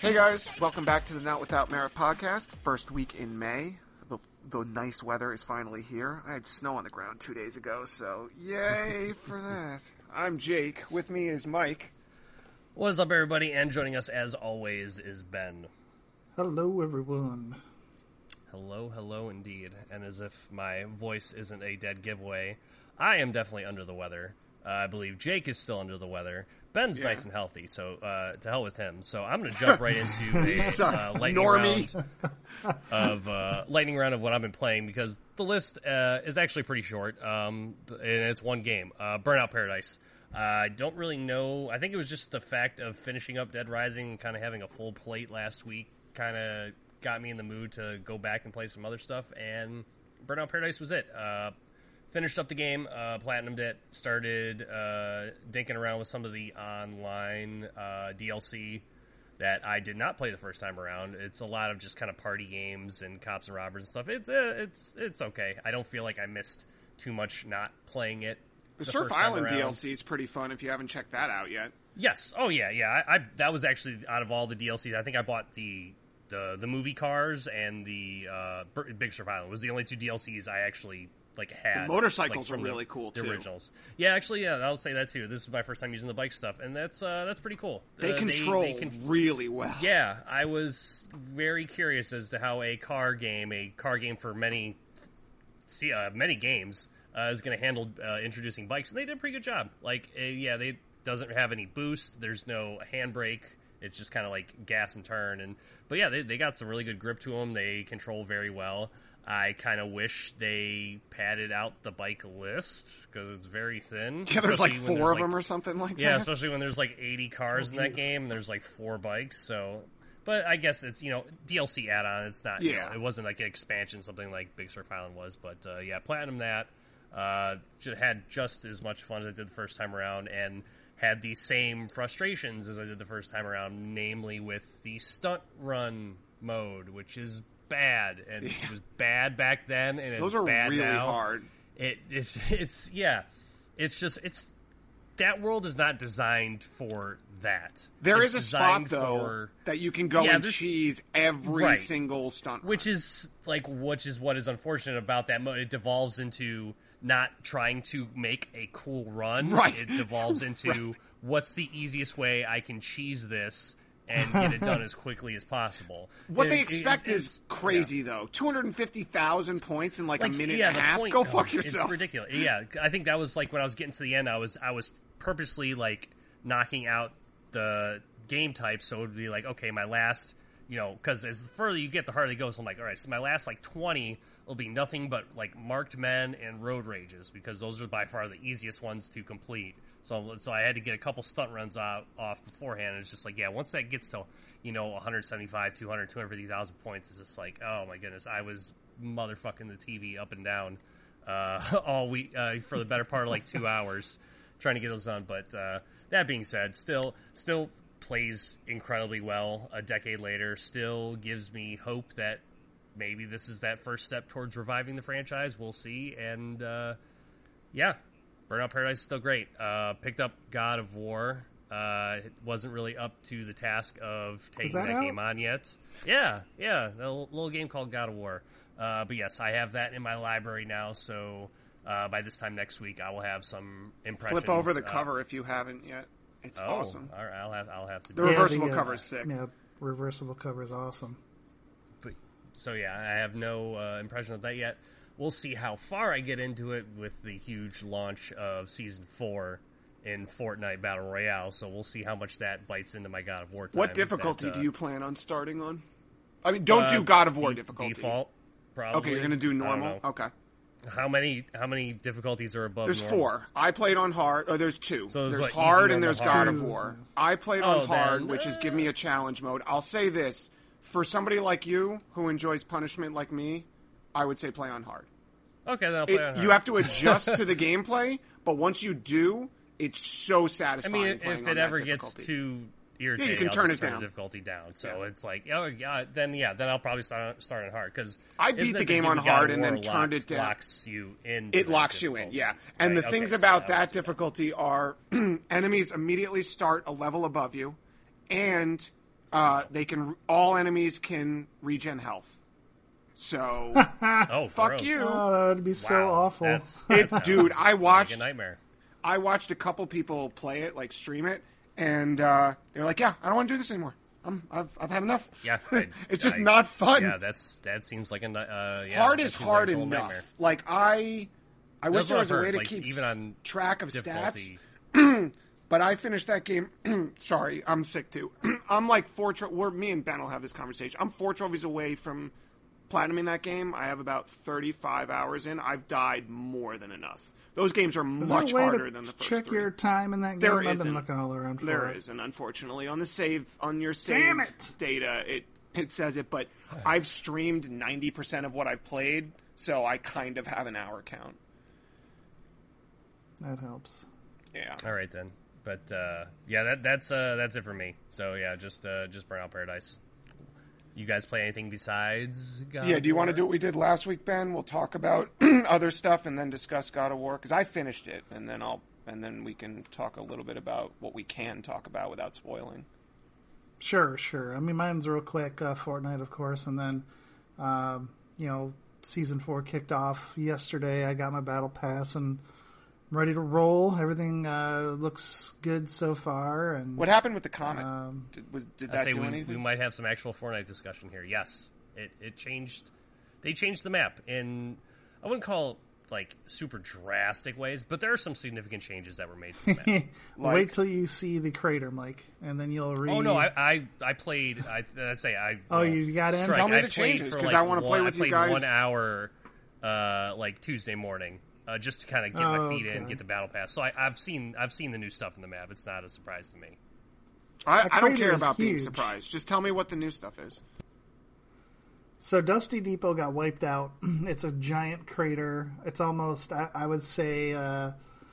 Hey guys, welcome back to the Not Without Merit podcast. First week in May. The nice weather is finally here. I had snow on the ground 2 days ago, so yay for that. I'm Jake. With me is Mike. What is up, everybody? And joining us, as always, is Ben. Hello, everyone. Hello, indeed. And as if my voice isn't a dead giveaway, I am definitely under the weather. I believe Jake is still under the weather. Ben's nice and healthy, so to hell with him. So I'm going to jump right into a lightning round of what I've been playing, because the list is actually pretty short, and it's one game, Burnout Paradise. I don't really know. I think it was just the fact of finishing up Dead Rising and kind of having a full plate last week kind of got me in the mood to go back and play some other stuff, and Burnout Paradise was it. Finished up the game, platinumed it, started dinking around with some of the online DLC that I did not play the first time around. It's a lot of just kind of party games and cops and robbers and stuff. It's okay. I don't feel like I missed too much not playing it. The Surf Island DLC is pretty fun if you haven't checked that out yet. Yes. Oh, yeah. I that was actually, out of all the DLCs, I think I bought the movie cars and the Big Surf Island. It was the only two DLCs I actually had. The motorcycles are really cool too. The originals. Yeah, actually, I'll say that too. This is my first time using the bike stuff, and that's pretty cool. They control really well. Yeah, I was very curious as to how a car game for many games, is going to handle introducing bikes, and they did a pretty good job. They doesn't have any boost. There's no handbrake. It's just kind of like gas and turn, but they got some really good grip to them. They control very well. I kind of wish they padded out the bike list because it's very thin. Yeah, there's like 4 of them or something like that. Yeah, especially when there's like 80 cars in that game and there's like 4 bikes. So, but I guess it's, DLC add-on. It's not, it wasn't like an expansion, something like Big Surf Island was. But platinum that. Had just as much fun as I did the first time around, and had the same frustrations as I did the first time around, namely with the stunt run mode, which is bad, and it was bad back then, and those it's are bad really now. hard. It's that world is not designed for that. There is a spot though that you can go and cheese every single stunt run. which is what is unfortunate about that mode. It devolves into not trying to make a cool run. Right. It devolves into what's the easiest way I can cheese this and get it done as quickly as possible. What they expect is crazy, though. 250,000 points in a minute and a half? Go fuck yourself. It's ridiculous. Yeah, I think that was when I was getting to the end, I was purposely knocking out the game type, so it would be okay, my last, because as the further you get, the harder it goes. So I'm like, all right, so my last 20 will be nothing but Marked Men and Road Rages, because those are by far the easiest ones to complete. So I had to get a couple stunt runs off beforehand. And it's just once that gets to 175, 200, 250,000 points, it's just oh my goodness, I was motherfucking the TV up and down all week for the better part of 2 hours trying to get those done. But that being said, still plays incredibly well a decade later. Still gives me hope that maybe this is that first step towards reviving the franchise. We'll see. And Burnout Paradise is still great. Picked up God of War. It wasn't really up to the task of taking that game on yet. Yeah. A little game called God of War. But yes, I have that in my library now, so by this time next week, I will have some impressions. Flip over the cover if you haven't yet. It's awesome. All right, I'll have to do the reversible cover is sick. Yeah, reversible cover is awesome. So I have no impression of that yet. We'll see how far I get into it with the huge launch of Season 4 in Fortnite Battle Royale, so we'll see how much that bites into my God of War time. What difficulty do you plan on starting on? I mean, don't do God of War difficulty. Default, probably. Okay, you're going to do normal? Okay. How many difficulties are above There's normal? 4. I played on hard. Oh, there's 2. So there's hard easy, and there's hard. God of War. I played on hard, which is give me a challenge mode. I'll say this. For somebody like you who enjoys punishment like me, I would say play on hard. Okay, then I'll play on hard. You have to adjust to the gameplay, but once you do, it's so satisfying. I mean, if it ever gets too irritating, you can turn it down. The difficulty down. So it's then I'll probably start on hard, because I beat the game on hard and then turned it down. Locks you in. It locks you in, yeah. And the things about that difficulty are enemies immediately start a level above you, and all enemies can regen health. So Oh, fuck gross. you. Oh, that would be so Wow. awful. That sounds Dude, I like watched a nightmare. I watched a couple people play it, like stream it, and they're like, "Yeah, I don't want to do this anymore. I've had enough." Yeah, it's just not fun. Yeah, that seems like a hard that is seems hard like a total enough. nightmare. Like I wish That's there what was a I've way heard, to like, keep even on track of difficulty. stats. But I finished that game. Sorry, I'm sick too. I'm like me and Ben will have this conversation. I'm 4 trophies away from platinuming that game. I have about 35 hours in. I've died more than enough. Those games are Is there much a way harder to than the first check 3. your time in that game? There I've been isn't. looking all around for There it. isn't, unfortunately. On your save Damn it. data, it says it, but I've streamed 90% of what I've played, so I kind of have an hour count. That helps. Yeah. All right then, but that's it for me. So yeah, just Burnout Paradise. You guys play anything besides God Yeah, do you of want to War? do what we did last week, Ben? We'll talk about other stuff and then discuss God of War, because I finished it, and then we can talk a little bit about what we can talk about without spoiling. Sure. I mean, mine's real quick. Fortnite, of course, and then, Season 4 kicked off yesterday. I got my Battle Pass and I'm ready to roll. Everything looks good so far. And What happened with the comet? Did I that say do we anything? might have some actual Fortnite discussion here. Yes, it changed. They changed the map in, I wouldn't call it like super drastic ways, but there are some significant changes that were made to the map. Like- Wait till you see the crater, Mike, and then you'll read. Oh no, I played. Oh, you got in? Strike. Tell me I the played changes, for, 'cause like, I wanna play with I you played guys. 1 hour, like Tuesday morning, just to kind of get my feet in, okay. get the battle pass. So I've seen the new stuff in the map. It's not a surprise to me. I don't crater care is about being huge. surprised. Just tell me what the new stuff is. So Dusty Depot got wiped out. It's a giant crater. It's almost, I would say, a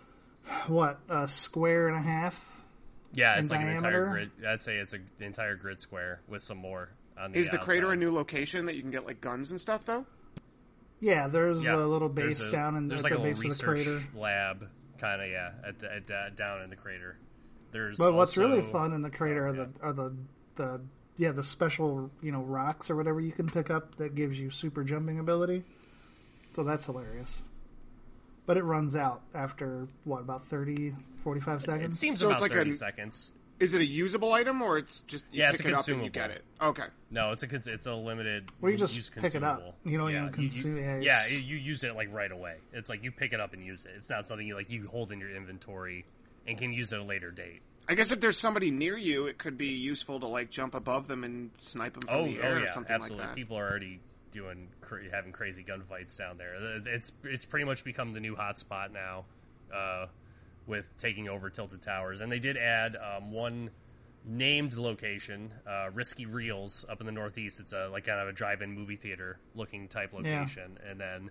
square and a half? Yeah, In it's like an entire diameter? grid. I'd say it's an entire grid square with some more on the Is the crater a outside. new location that you can get like guns and stuff though? Yeah, there's Yeah, a little there's base a- down in there's at like the a little base of the research crater. lab, kind of down in the crater. There's But what's really also- fun in the crater are the special rocks or whatever you can pick up that gives you super jumping ability. So that's hilarious. But it runs out after about 30, 45 It seconds. seems So about it's like 30 a- seconds. Is it a usable item or it's just you Yeah, pick it's a it up and you consumable. get it? Okay. No, it's a limited. Well, you just use pick it up. consumable. You don't even you- consume- yeah, Yeah, it's- you use it like right away. It's like you pick it up and use it. It's not something you hold in your inventory and can use at a later date. I guess if there's somebody near you, it could be useful to like jump above them and snipe them from the air or yeah, something absolutely. like that. People are already having crazy gunfights down there. It's pretty much become the new hotspot now, with taking over Tilted Towers. And they did add one named location, Risky Reels, up in the Northeast. It's a like kind of a drive-in movie theater looking type location. And then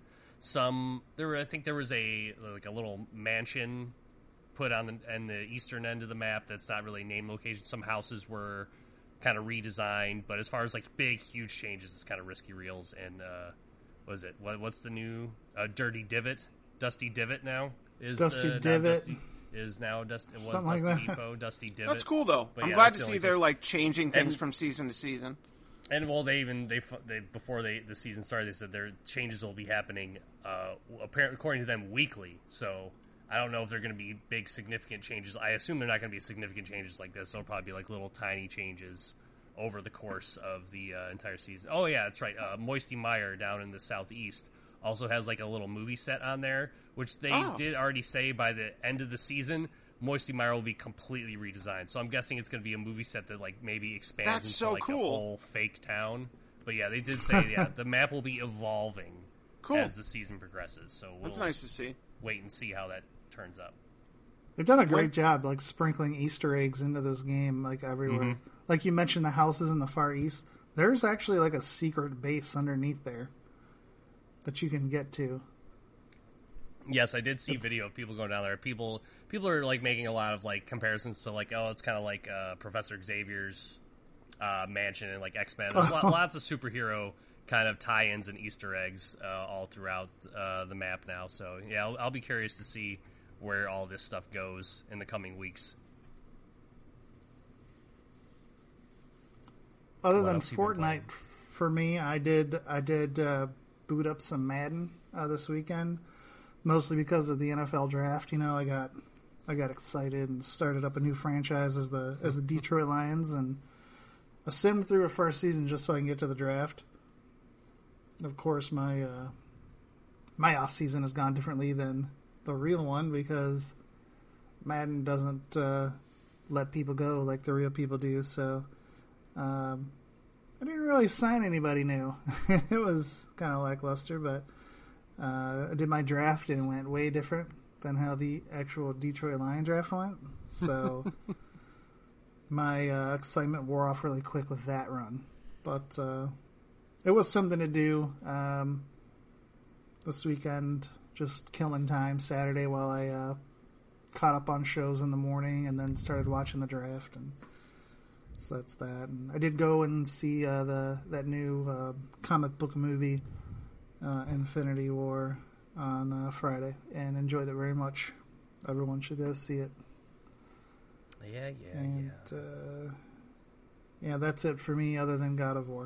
I think there was a little mansion put on the eastern end of the map that's not really named location. Some houses were kind of redesigned, but as far as like big, huge changes, it's kind of Risky Reels and what's the new Dirty Divot, Dusty Divot now is Dusty now Divot. Dusty, is now Dusty. It was Something like Dusty that. Depot, Dusty Divot. That's cool though. But I'm yeah, glad that's to the see only they're like changing things And- from season to season. And well, they before the season started, they said their changes will be happening, apparently according to them, weekly. So I don't know if they're going to be big, significant changes. I assume they're not going to be significant changes like this. They'll probably be like little tiny changes over the course of the entire season. Oh yeah, that's right. Moisty Mire down in the southeast also has like a little movie set on there, which they did already say by the end of the season, Moisty Mire will be completely redesigned. So I'm guessing it's going to be a movie set that like maybe expands That's into so like a cool. whole fake town. But yeah, they did say the map will be evolving Cool. as the season progresses. So we'll That's nice to see. wait and see how that turns out. They've done a great When- job, like sprinkling Easter eggs into this game, like everywhere. Mm-hmm. Like you mentioned, the houses in the Far East. There's actually like a secret base underneath there that you can get to. Yes, I did see video of people going down there. People are like making a lot of like comparisons to like, oh, it's kind of like Professor Xavier's mansion and like X-Men. There's lots of superhero kind of tie-ins and Easter eggs all throughout the map now. So yeah, I'll be curious to see where all this stuff goes in the coming weeks. Other What than else you been playing? Fortnite, for me, I did boot up some Madden this weekend, mostly because of the NFL draft. You know, I got excited and started up a new franchise as the Detroit Lions, and I simmed through a first season just so I can get to the draft. Of course, my off season has gone differently than the real one because Madden doesn't let people go like the real people do. So I didn't really sign anybody new. It was kind of lackluster, but I did my draft and it went way different than how the actual Detroit Lion draft went. So my excitement wore off really quick with that run. But it was something to do this weekend, just killing time Saturday while I caught up on shows in the morning and then started watching the draft. And so that's that. And I did go and see that new comic book movie, Infinity War, on Friday, and enjoyed it very much. Everyone should go see it. Yeah. Yeah, that's it for me other than God of War.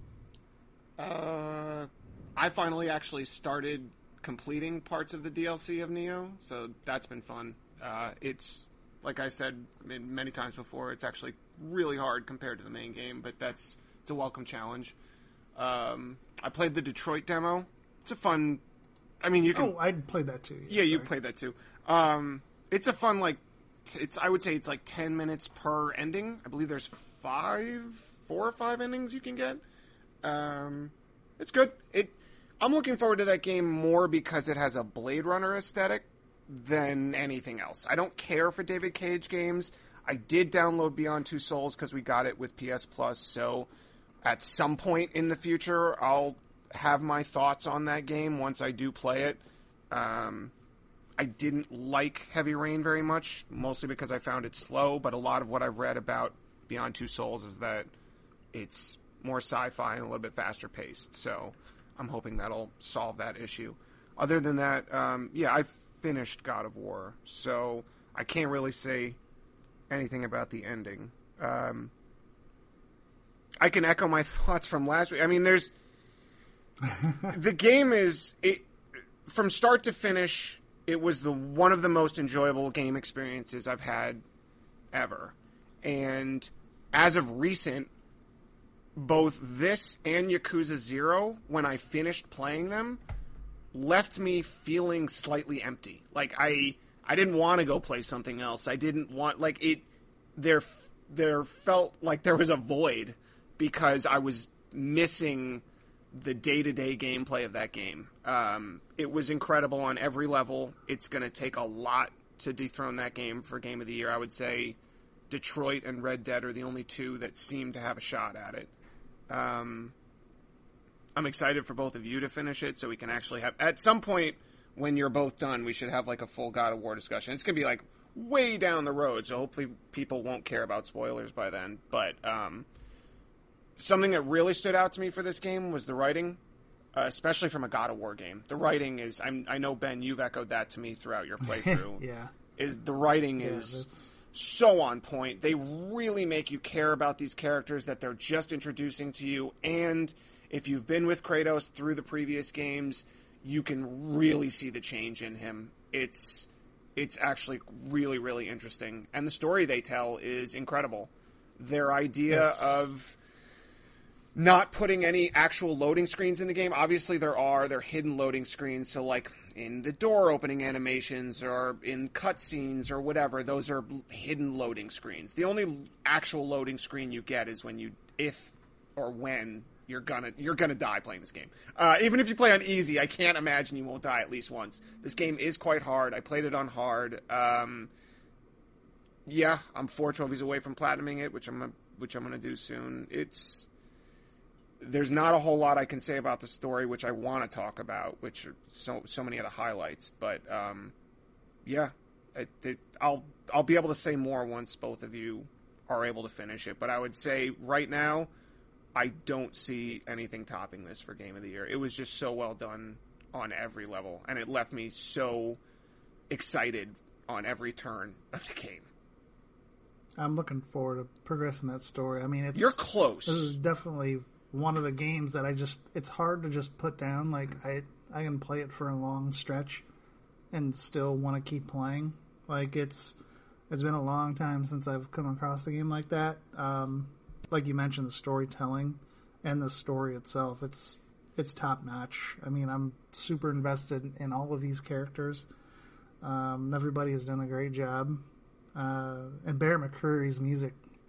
I finally actually started completing parts of the DLC of Neo, so that's been fun. It's, like I said many times before, it's actually really hard compared to the main game, but it's a welcome challenge. I played the Detroit demo. It's a fun... I mean, you can... Oh, I played that too. Yeah, you played that too. It's a fun, I would say it's 10 minutes per ending. I believe there's 4 or 5 endings you can get. It's good. I'm looking forward to that game more because it has a Blade Runner aesthetic than anything else. I don't care for David Cage games. I did download Beyond Two Souls because we got it with PS Plus, so at some point in the future, I'll have my thoughts on that game once I do play it. I didn't like Heavy Rain very much, mostly because I found it slow, but a lot of what I've read about Beyond Two Souls is that it's more sci-fi and a little bit faster paced, so I'm hoping that'll solve that issue. Other than that, I finished God of War, so I can't really say anything about the ending. I can echo my thoughts from last week. I mean, the game is, from start to finish, it was one of the most enjoyable game experiences I've had ever. And as of recent, both this and Yakuza 0, when I finished playing them, left me feeling slightly empty. Like, I didn't want to go play something else. I didn't want, there felt like there was a void because I was missing the day-to-day gameplay of that game. It was incredible on every level. It's going to take a lot to dethrone that game for Game of the Year. I would say Detroit and Red Dead are the only two that seem to have a shot at it. I'm excited for both of you to finish it so we can actually have... At some point, when you're both done, we should have a full God of War discussion. It's going to be way down the road, so hopefully people won't care about spoilers by then. But something that really stood out to me for this game was the writing, especially from a God of War game. The writing is... I know, Ben, you've echoed that to me throughout your playthrough. Yeah. The writing is so on point. They really make you care about these characters that they're just introducing to you, and if you've been with Kratos through the previous games, you can really see the change in him. It's actually really, really interesting. And the story they tell is incredible. Their idea of not putting any actual loading screens in the game. Obviously, they're hidden loading screens. So, in the door opening animations or in cutscenes or whatever, those are hidden loading screens. The only actual loading screen you get is when you're gonna die playing this game. Even if you play on easy, I can't imagine you won't die at least once. This game is quite hard. I played it on hard. I'm 4 trophies away from platinuming it, which I'm gonna do soon. There's not a whole lot I can say about the story, which I want to talk about, which are so many of the highlights. But I'll be able to say more once both of you are able to finish it. But I would say right now, I don't see anything topping this for Game of the Year. It was just so well done on every level, and it left me so excited on every turn of the game. I'm looking forward to progressing that story. I mean, You're close. This is definitely one of the games that it's hard to just put down. Like, I can play it for a long stretch and still want to keep playing. Like, it's been a long time since I've come across a game like that. Like you mentioned, the storytelling and the story itself, it's top notch. I mean, I'm super invested in all of these characters. Everybody has done a great job. And Bear McCreary's music,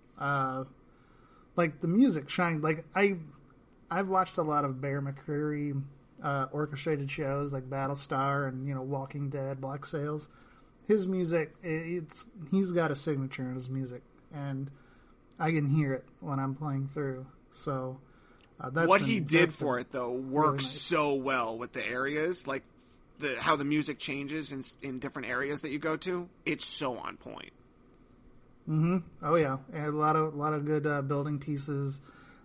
like the music shined. Like I've watched a lot of Bear McCreary orchestrated shows like Battlestar and Walking Dead, Black Sails. His music, he's got a signature in his music, and I can hear it when I'm playing through. So what he did for it though works really nice. So well with the areas, like how the music changes in different areas that you go to. It's so on point. Mm-hmm. Oh yeah, and a lot of good building pieces.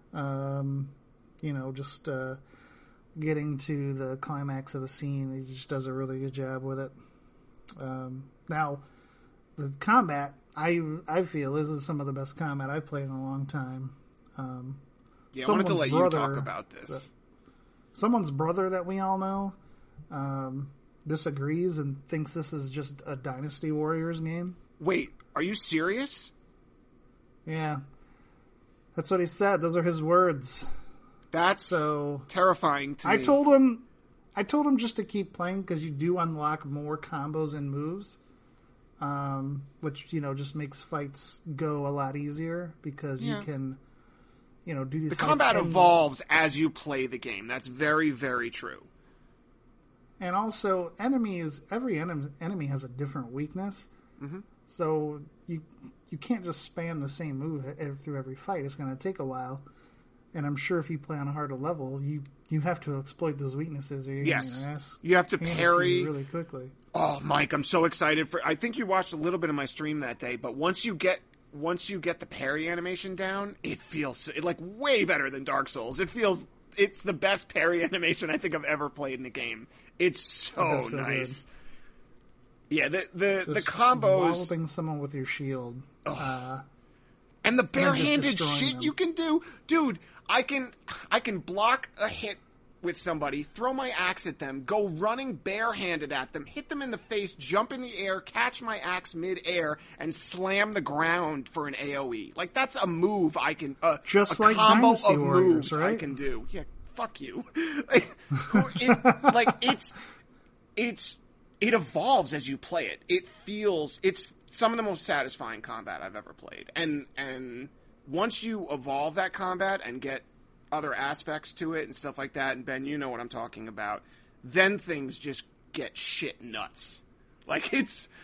Just getting to the climax of a scene. He just does a really good job with it. Now, the combat, I feel this is some of the best combat I've played in a long time. I wanted to let you talk about this. Someone's brother that we all know disagrees and thinks this is just a Dynasty Warriors game. Wait, are you serious? Yeah. That's what he said. Those are his words. That's so terrifying to me. I told him just to keep playing because you do unlock more combos and moves, which just makes fights go a lot easier because you can, do these. The combat evolves as you play the game. That's very, very true. And also, every enemy has a different weakness, so you can't just spam the same move through every fight. It's going to take a while. And I'm sure if you play on a harder level, you have to exploit those weaknesses, or you're getting your ass you have to parry really quickly. Oh, Mike, I'm so excited for. I think you watched a little bit of my stream that day, but once you get the parry animation down, it feels like way better than Dark Souls. It's the best parry animation I think I've ever played in a game. It's so nice. Good. Yeah, the combos, walloping someone with your shield. And the barehanded shit them. You can do. Dude, I can block a hit with somebody, throw my axe at them, go running barehanded at them, hit them in the face, jump in the air, catch my axe mid-air, and slam the ground for an AoE. Like, that's a move I can... Just a like combo Dynasty of Warriors, moves right? I can do. Yeah, fuck you. It evolves as you play it. It's some of the most satisfying combat I've ever played. And once you evolve that combat and get other aspects to it and stuff like that, and Ben, you know what I'm talking about, then things just get shit nuts. Like,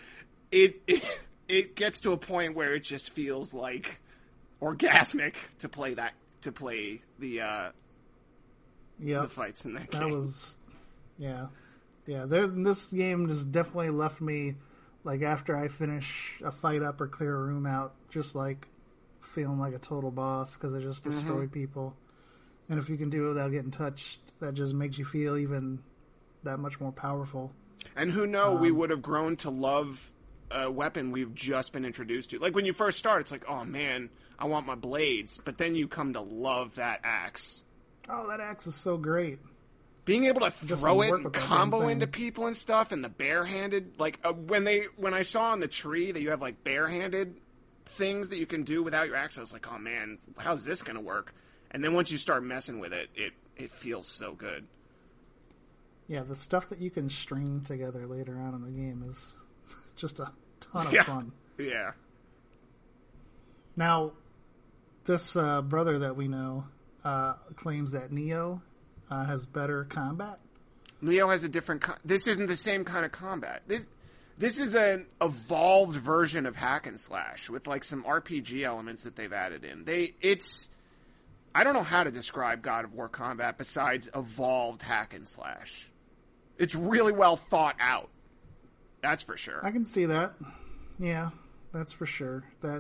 it gets to a point where it just feels like orgasmic to play the fights in that game. That was, yeah. This game just definitely left me, like, after I finish a fight up or clear a room out, just like feeling like a total boss because I just destroy people. And if you can do it without getting touched, that just makes you feel even that much more powerful. And who knows, we would have grown to love a weapon we've just been introduced to. Like, when you first start, it's like, oh man, I want my blades. But then you come to love that axe. Oh, that axe is so great. Being able to throw it and combo into people and stuff, and the barehanded, like, when I saw on the tree that you have, like, barehanded things that you can do without your axe, I was like, oh man, how's this gonna work? And then once you start messing with it, it feels so good. Yeah, the stuff that you can string together later on in the game is just a ton of fun. Yeah. Now, this brother that we know claims that Neo has better combat. Neo has a different... This isn't the same kind of combat. This is an evolved version of hack and slash with, like, some RPG elements that they've added in. I don't know how to describe God of War combat besides evolved hack and slash. It's really well thought out. That's for sure. I can see that. Yeah, that's for sure. That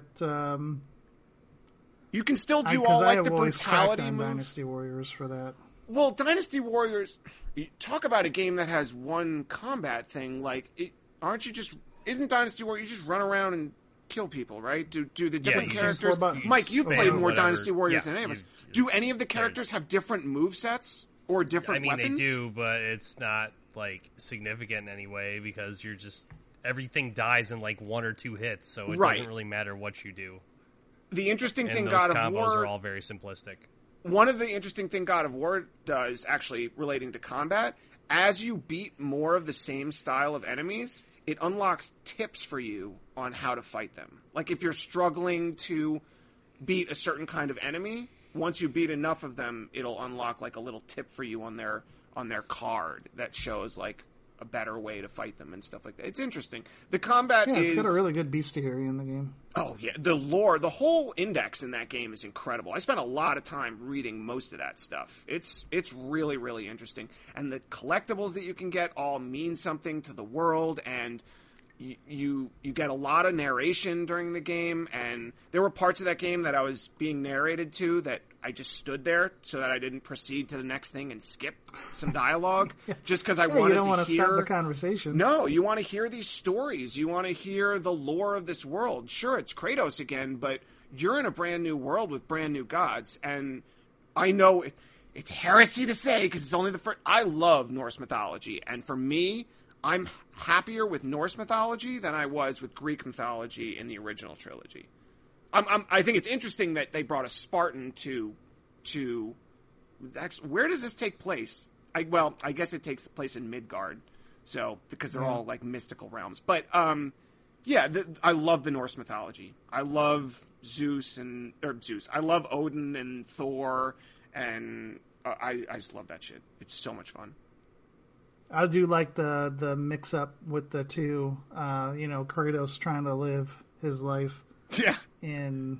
you can still do all like the brutality on moves. Dynasty Warriors for that. Well, Dynasty Warriors, talk about a game that has one combat thing. Like, isn't Dynasty Warriors? You just run around and kill people, right? Do the Yeah, different you just characters? 4 buttons. Mike, you Spam played more whatever. Dynasty Warriors Yeah, than any of us. you- Do any of the characters have different movesets or I different mean, weapons? they do, but it's not like significant in any way because you're just everything dies in like 1 or 2 hits, so it Right. doesn't really matter what you do. The interesting And thing those God of combos War are all very simplistic. One of the interesting thing God of War does, actually relating to combat, as you beat more of the same style of enemies, it unlocks tips for you on how to fight them. Like if you're struggling to beat a certain kind of enemy, once you beat enough of them, it'll unlock like a little tip for you on their card that shows like a better way to fight them and stuff like that. It's interesting. The combat Yeah, is it's got a really good bestiary in the game. Oh, yeah. The lore, the whole index in that game is incredible. I spent a lot of time reading most of that stuff. It's really, really interesting. And the collectibles that you can get all mean something to the world, and you get a lot of narration during the game, and there were parts of that game that I was being narrated to that I just stood there so that I didn't proceed to the next thing and skip some dialogue just because I Yeah, wanted you don't to want to hear... stop the conversation. No, you want to hear these stories. You want to hear the lore of this world. Sure, it's Kratos again, but you're in a brand new world with brand new gods. And I know it's heresy to say because it's only the first. I love Norse mythology. And for me, I'm happier with Norse mythology than I was with Greek mythology in the original trilogy. I think it's interesting that they brought a Spartan to actually, where does this take place? I guess it takes place in Midgard, so because they're all like mystical realms. But yeah, I love the Norse mythology. I love Zeus. I love Odin and Thor, and I just love that shit. It's so much fun. I do like the mix up with the two. Kratos trying to live his life Yeah, in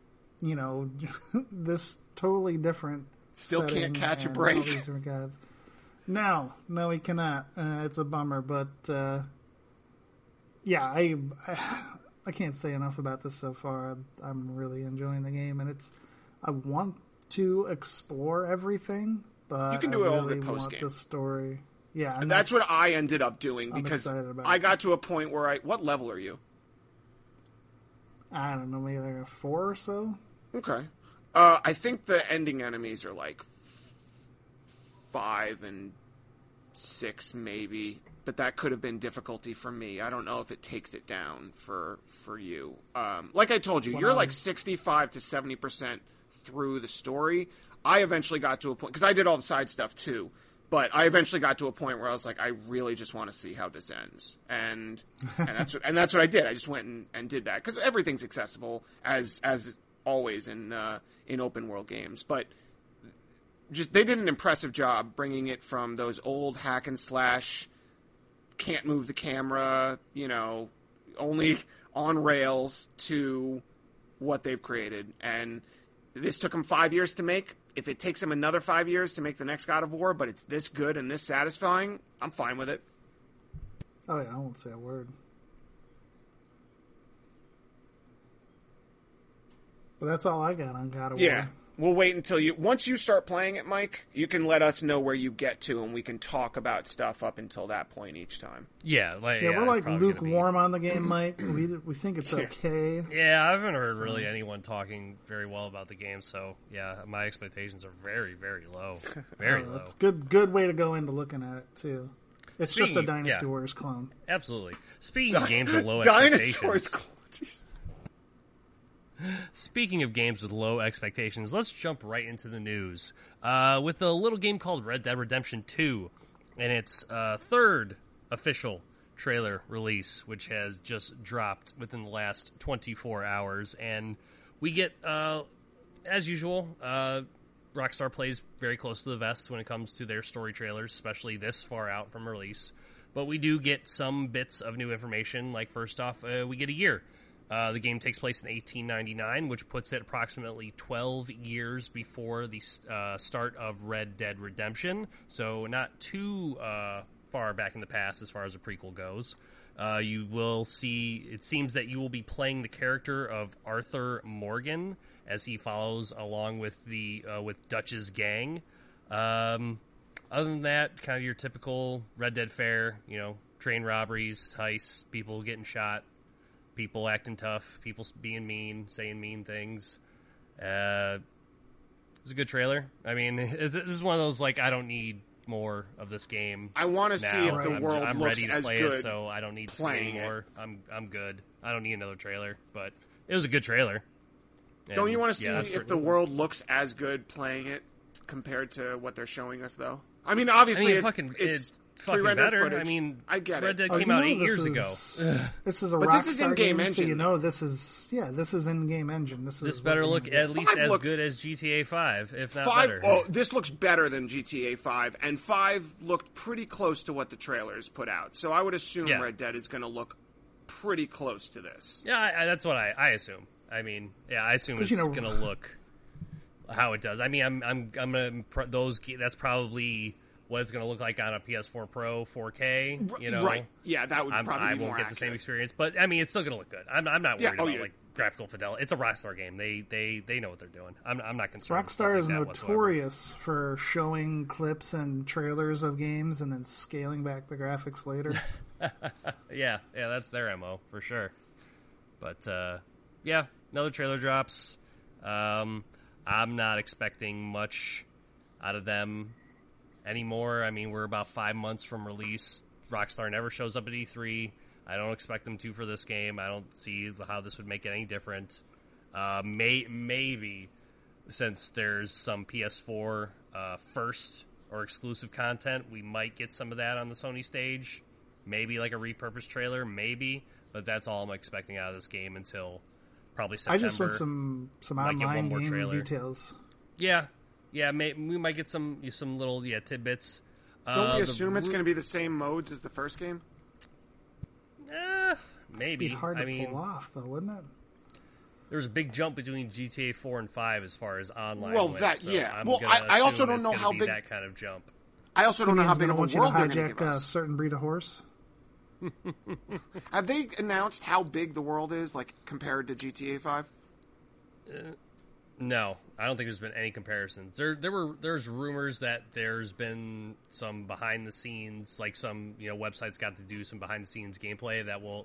this totally different. Still can't setting catch a and break. all these different guys. No, he cannot. It's a bummer, but yeah, I can't say enough about this so far. I'm really enjoying the game, and I want to explore everything, but You can do I it all really the want post-game. the story. Yeah, and that's what I ended up doing I'm because excited about I it. got to a point where what level are you? I don't know, maybe like a 4 or so. Okay. I think the ending enemies are like 5 and 6 maybe, but that could have been difficulty for me. I don't know if it takes it down for you. Like I told you, you're like 65 to 70% through the story. I eventually got to a point, because I did all the side stuff too, but I eventually got to a point where I was like, I really just want to see how this ends. And that's what I did. I just went and did that, because everything's accessible as always in open world games. But just they did an impressive job bringing it from those old hack and slash, can't move the camera, only on rails, to what they've created. And this took them 5 years to make. If it takes them another 5 years to make the next God of War, but it's this good and this satisfying, I'm fine with it. Oh yeah, I won't say a word. But that's all I got on God of Yeah. War. We'll wait until once you start playing it, Mike, you can let us know where you get to, and we can talk about stuff up until that point each time. Yeah, We're like probably gonna be- lukewarm on the game, Mike. We think it's okay. Yeah, I haven't heard really anyone talking very well about the game, so yeah, my expectations are very, very low. Very low. It's good way to go into looking at it too. It's just a Speaking- Dynasty yeah. Warriors clone. Absolutely. Speaking of games with low Dinosaurs. expectations, Jeez. speaking of games with low expectations, let's jump right into the news with a little game called Red Dead Redemption 2 and its third official trailer release, which has just dropped within the last 24 hours. And we get, as usual, Rockstar plays very close to the vest when it comes to their story trailers, especially this far out from release. But we do get some bits of new information, like first off, we get a year. The game takes place in 1899, which puts it approximately 12 years before the start of Red Dead Redemption, so not too far back in the past as far as a prequel goes. You will see, it seems that you will be playing the character of Arthur Morgan as he follows along with with Dutch's gang. Other than that, kind of your typical Red Dead fare, train robberies, heists, people getting shot, people acting tough, people being mean, saying mean things. It was a good trailer. I mean, this is one of those, like, I don't need more of this game. I want to see if the world I'm looks ready to as play good it, so I don't need to see playing anymore. I'm good. I don't need another trailer, but it was a good trailer. Don't And, you want to see yeah, if the world looks as good playing it compared to what they're showing us, though? I mean, obviously, it's fucking pre-rendered better. footage. I mean, I get Red it. Dead came out 8 years ago. This is a But this is Rockstar in-game game, so engine. you know this is in-game engine. This better look at least as looked- good as GTA 5, if not 5. better. Oh, this looks better than GTA 5, and 5 looked pretty close to what the trailers put out. So I would assume Yeah. Red Dead is going to look pretty close to this. Yeah, that's what I assume. I mean, yeah, I assume it's going to look how it does. I mean, I'm gonna that's probably what it's going to look like on a PS4 Pro 4K. You know, Right? Yeah, that would probably I be won't more get the same accurate. experience, but I mean, it's still going to look good. I'm not worried about yeah. like graphical fidelity. It's a Rockstar game. They know what they're doing. I'm not concerned. with stuff Rockstar like is that whatsoever. notorious for showing clips and trailers of games and then scaling back the graphics later. Yeah, that's their MO for sure. But yeah, another trailer drops. I'm not expecting much out of them anymore. I mean, we're about 5 months from release. Rockstar never shows up at E3. I don't expect them to for this game. I don't see how this would make it any different. Maybe since there's some PS4 first or exclusive content, we might get some of that on the Sony stage. Maybe like a repurposed trailer, maybe. But that's all I'm expecting out of this game until probably September. I just want some Might get online one more game trailer. details. Yeah, we might get some little tidbits. Don't we assume it's going to be the same modes as the first game? Maybe. It'd be hard to I mean, pull off, though, wouldn't it? there was a big jump between GTA 4 and 5 as far as online. Well, went, that- so yeah. I'm Well, gonna I also assume don't it's know gonna how be big- that kind of jump. I also don't know how Simeon's big gonna of a want you to world they're going to hijack give a us. certain breed of horse. Have they announced how big the world is, like compared to GTA 5? No, I don't think there's been any comparisons. There's rumors that there's been some behind the scenes, like some websites got to do some behind the scenes gameplay that will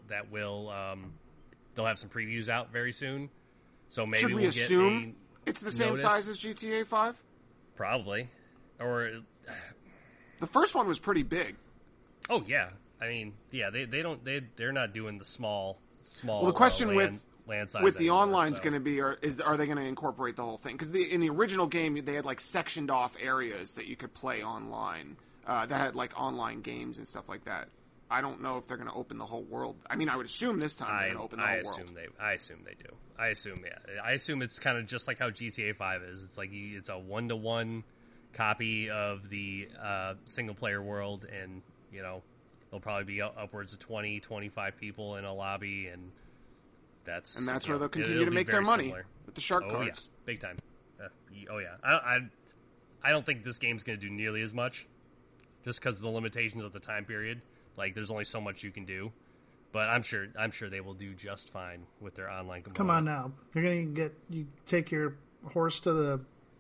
they'll have some previews out very soon. So maybe Should we we'll assume get it's the same notice. size as GTA 5? probably or The first one was pretty big. oh yeah. I mean, yeah, they're not doing the small. Well, the question land size with the anymore, online's so. going to be, are they going to incorporate the whole thing? Because in the original game, they had like sectioned off areas that you could play online that had like online games and stuff like that. I don't know if they're going to open the whole world. I mean, I would assume this time they're going to open the whole world. I assume they do. I assume it's kind of just like how GTA 5 is. It's like it's a 1-to-1 copy of the single player world, and there'll probably be upwards of 20, 25 people in a lobby, and that's where they'll continue to make their money with the shark cards. Yeah, big time. Oh yeah, I don't think this game's going to do nearly as much, just because of the limitations of the time period. Like, there's only so much you can do, but I'm sure they will do just fine with their online component. Come on now. You take your horse to the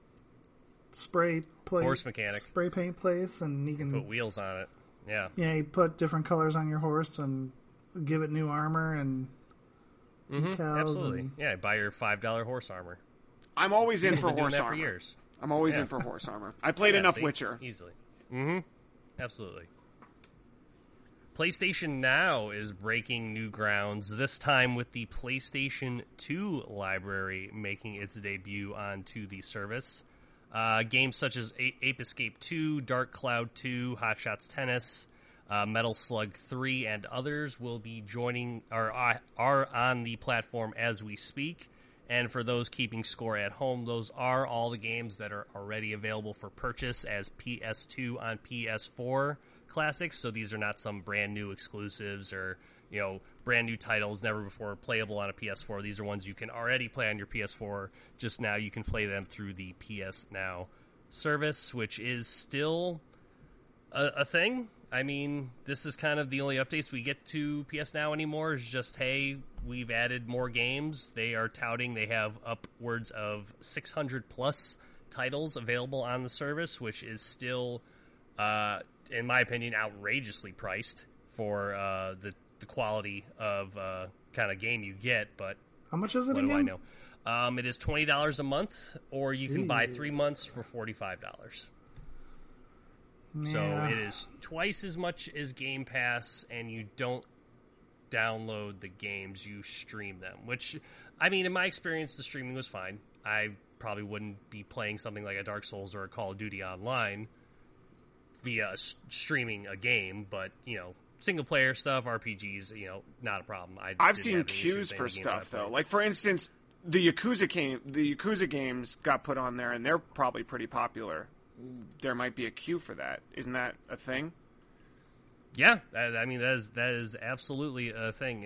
spray paint place, and you can Put wheels on it. Yeah. Yeah, you put different colors on your horse and give it new armor and decals. Absolutely. And, Yeah, buy your $5 horse armor. I'm always in for Been doing horse that armor. for years. I'm always in for horse armor. I played enough Witcher. Easily. Mm-hmm. Absolutely. PlayStation Now is breaking new grounds, this time with the PlayStation 2 library making its debut onto the service. Games such as Ape Escape 2, Dark Cloud 2, Hot Shots Tennis, Metal Slug 3, and others will be joining or are on the platform as we speak. And for those keeping score at home, those are all the games that are already available for purchase as PS2 on PS4 classics. So these are not some brand new exclusives or brand new titles never before playable on a PS4. These are ones you can already play on your PS4. Just now you can play them through the PS Now service, which is still a thing. I mean, this is kind of the only updates we get to PS Now anymore is just, hey, we've added more games. They are touting they have upwards of 600 plus titles available on the service, which is still, in my opinion, outrageously priced for the quality of kind of game you get, but How much is it what again? do I know? It is $20 a month, or you can buy 3 months for $45. Yeah. So it is twice as much as Game Pass, and you don't download the games, you stream them. Which, I mean, in my experience, the streaming was fine. I probably wouldn't be playing something like a Dark Souls or a Call of Duty online via streaming a game, but, single-player stuff, RPGs, not a problem. I've seen queues for stuff, though. Like, for instance, the Yakuza games got put on there, and they're probably pretty popular. There might be a queue for that. Isn't that a thing? Yeah, I mean, that is absolutely a thing.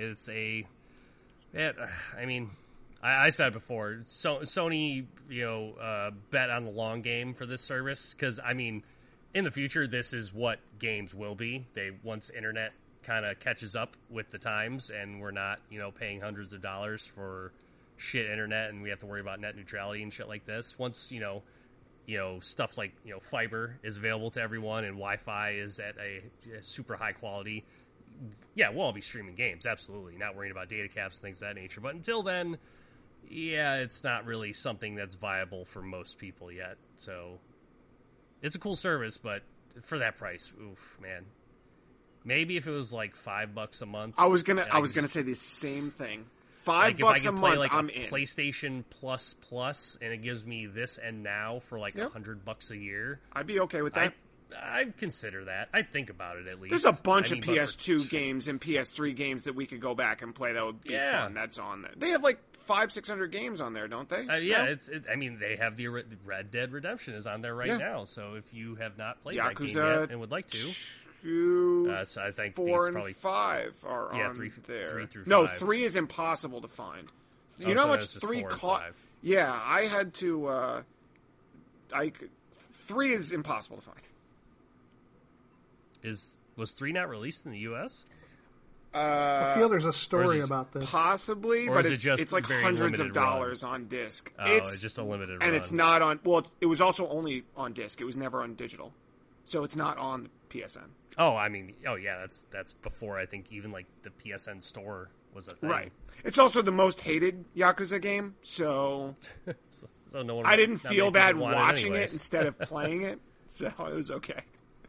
I said before, Sony, bet on the long game for this service, because, I mean, in the future, this is what games will be. Once internet kind of catches up with the times, and we're not, paying hundreds of dollars for shit internet, and we have to worry about net neutrality and shit like this. Once, stuff like, fiber is available to everyone, and Wi-Fi is at a super high quality, yeah, we'll all be streaming games, absolutely. Not worrying about data caps and things of that nature. But until then, yeah, it's not really something that's viable for most people yet. So it's a cool service, but for that price, oof, man. Maybe if it was like $5 a month. I was gonna say the same thing. $5 a month, like I'm a in. PlayStation Plus, and it gives me this and now for like $100 a year. I'd be okay with that. I'd consider that. I'd think about it at least. There's a bunch of PS2 games and PS3 games that we could go back and play. That would be fun. That's on there. They have like 500-600 games on there, don't they? I mean, they have the Red Dead Redemption is on there right now. So if you have not played that game yet and would like to, so I think 4 and probably 5 are on 3 there. 3 through 5. No, 3 is impossible to find. You know how much 3 cost? Yeah, I had to. 3 is impossible to find. Was 3 not released in the U.S.? I feel there's a story about this. Possibly, or but it's like hundreds of dollars on disc. Oh, it's just a limited run. And it's not on... Well, it was also only on disc. It was never on digital. So it's not on the PSN. Oh, I mean... Oh, yeah, that's before, I think, even, like, the PSN store was a thing. Right. It's also the most hated Yakuza game, so... so no one, I didn't feel bad watching it instead of playing it, so it was okay.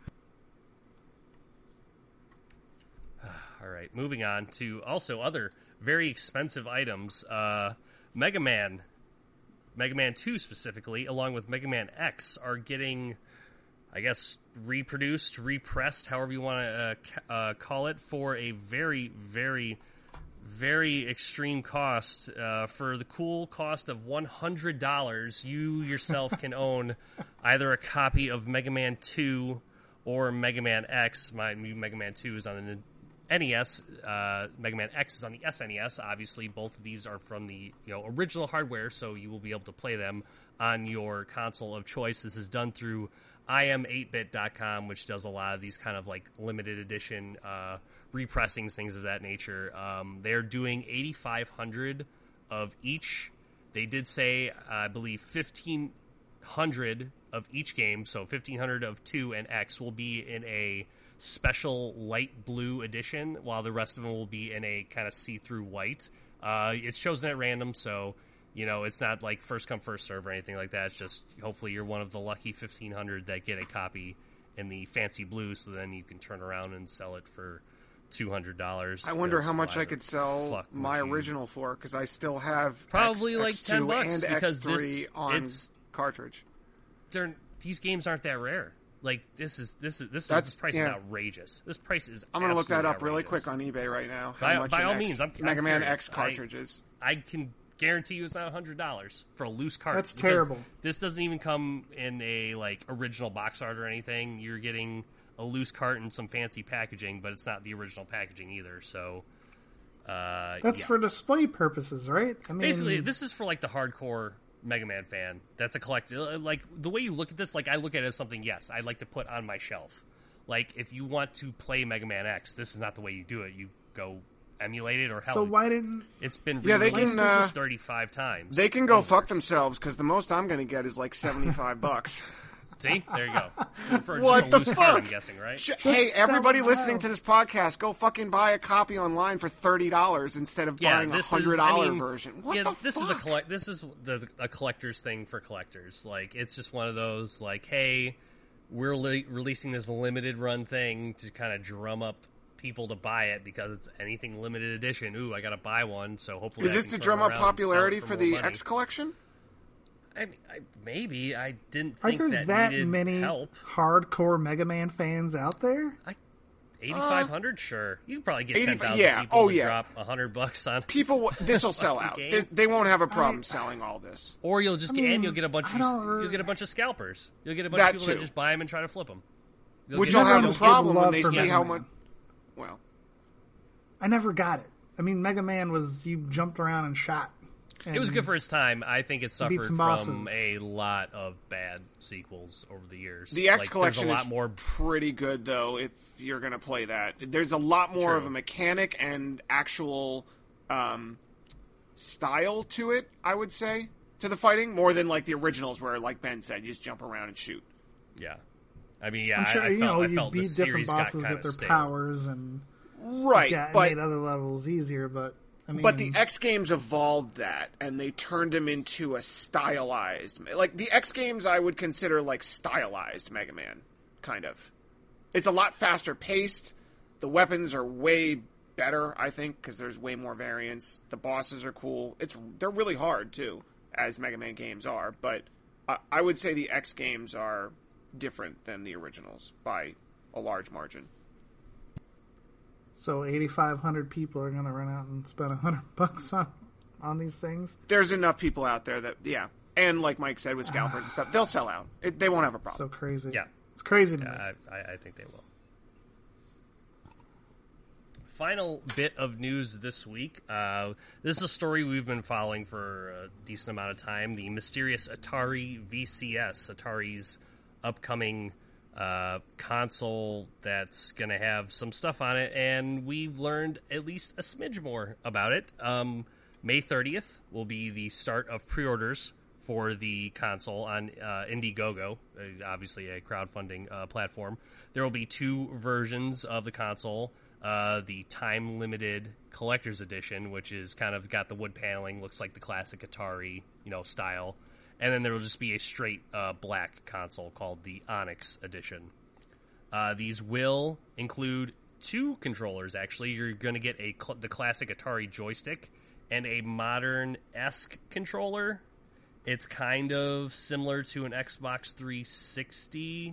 All right, moving on to also other very expensive items. Mega Man 2 specifically, along with Mega Man X, are getting, I guess, repressed, however you want to call it, for a very, very, very extreme cost. For the cool cost of $100, you yourself can own either a copy of Mega Man 2 or Mega Man X. My new Mega Man 2 is on the NES, Mega Man X is on the SNES. Obviously, both of these are from the original hardware, so you will be able to play them on your console of choice. This is done through im8bit.com, which does a lot of these kind of like limited edition repressings, things of that nature. They're doing 8,500 of each. They did say, I believe, 1,500 of each game, so 1,500 of 2 and X will be in a special light blue edition, while the rest of them will be in a kind of see-through white. It's chosen at random, so it's not like first come first serve or anything like that. It's just hopefully you're one of the lucky 1,500 that get a copy in the fancy blue, so then you can turn around and sell it for $200. I wonder how much I could sell my original for, because I still have probably X, like X2 $10 and because X3 on cartridge. These games aren't that rare. Like this price is outrageous. This price is. I'm gonna look that up outrageous. really quick on eBay right now. By all means, Mega Man curious. X cartridges. I can guarantee you it's not $100 for a loose cart. That's terrible. This doesn't even come in a like original box art or anything. You're getting a loose cart and some fancy packaging, but it's not the original packaging either. So that's for display purposes, right? I mean, basically, this is for like the hardcore Mega Man fan. That's a collector. Like the way you look at this, like I look at it as something. Yes, I'd like to put on my shelf. Like if you want to play Mega Man X, this is not the way you do it. You go emulate it or hell. So why didn't it's been they can 35 times? They can go fuck themselves because the most I'm going to get is like $75. See, there you go. For What just a the loose fuck? card, I'm guessing, right? Hey, everybody so listening wild. to this podcast, go fucking buy a copy online for $30 instead of buying a $100 version. What the this fuck? This is a collector's thing for collectors. Like, it's just one of those, like, hey, we're releasing this limited run thing to kind of drum up people to buy it because it's anything limited edition. Ooh, I gotta buy one, so hopefully Is I this can to turn drum up around and sell it popularity for more the money. X collection? I mean, maybe. I didn't Are think there that needed many help. hardcore Mega Man fans out there? 8,500, sure. You can probably get 85 10,000 yeah. people Oh, to yeah. drop $100 on. People, this will sell out. Game. They won't have a problem selling all this. Or you'll just mean, you'll get a bunch I don't you'll get a bunch of scalpers. You'll get a bunch That of people too. that just buy them and try to flip them. Which will will have a understood problem when love they for see Mega how Man. much. Well, I never got it. I mean, Mega Man was you jumped around and shot. It was and- good for its time. I think it suffered some from bosses. a lot of bad sequels over the years. the X Like, collection there's a lot is more. pretty good, though, if you're going to play that. There's a lot more True. of a mechanic and actual style to it, I would say, to the fighting, more than like the originals where, like Ben said, you just jump around and shoot. Yeah, I mean, yeah, I'm sure I you felt, know I you felt the beat different series got bosses kind with their of stale. powers and Right, yeah, it but made other levels easier. But I mean, But the X Games evolved that, and they turned him into a stylized... Like, the X Games I would consider, like, stylized Mega Man, kind of. It's a lot faster paced. The weapons are way better, I think, because there's way more variants. The bosses are cool. They're really hard, too, as Mega Man games are, but I would say the X Games are different than the originals by a large margin. so 8,500 people are going to run out and spend $100 on these things. There's enough people out there that, yeah. And like Mike said with scalpers and stuff, they'll sell out. They won't have a problem. So crazy. Yeah. It's crazy to me. I think they will. Final bit of news this week. This is a story we've been following for a decent amount of time. The mysterious Atari VCS, Atari's upcoming console that's going to have some stuff on it, and we've learned at least a smidge more about it. May 30th will be the start of pre-orders for the console on Indiegogo, obviously a crowdfunding platform. There will be two versions of the console. The time-limited collector's edition, which is kind of got the wood paneling, looks like the classic Atari, style. And then there will just be a straight black console called the Onyx edition. These will include two controllers, actually. You're going to get the classic Atari joystick and a modern-esque controller. It's kind of similar to an Xbox 360.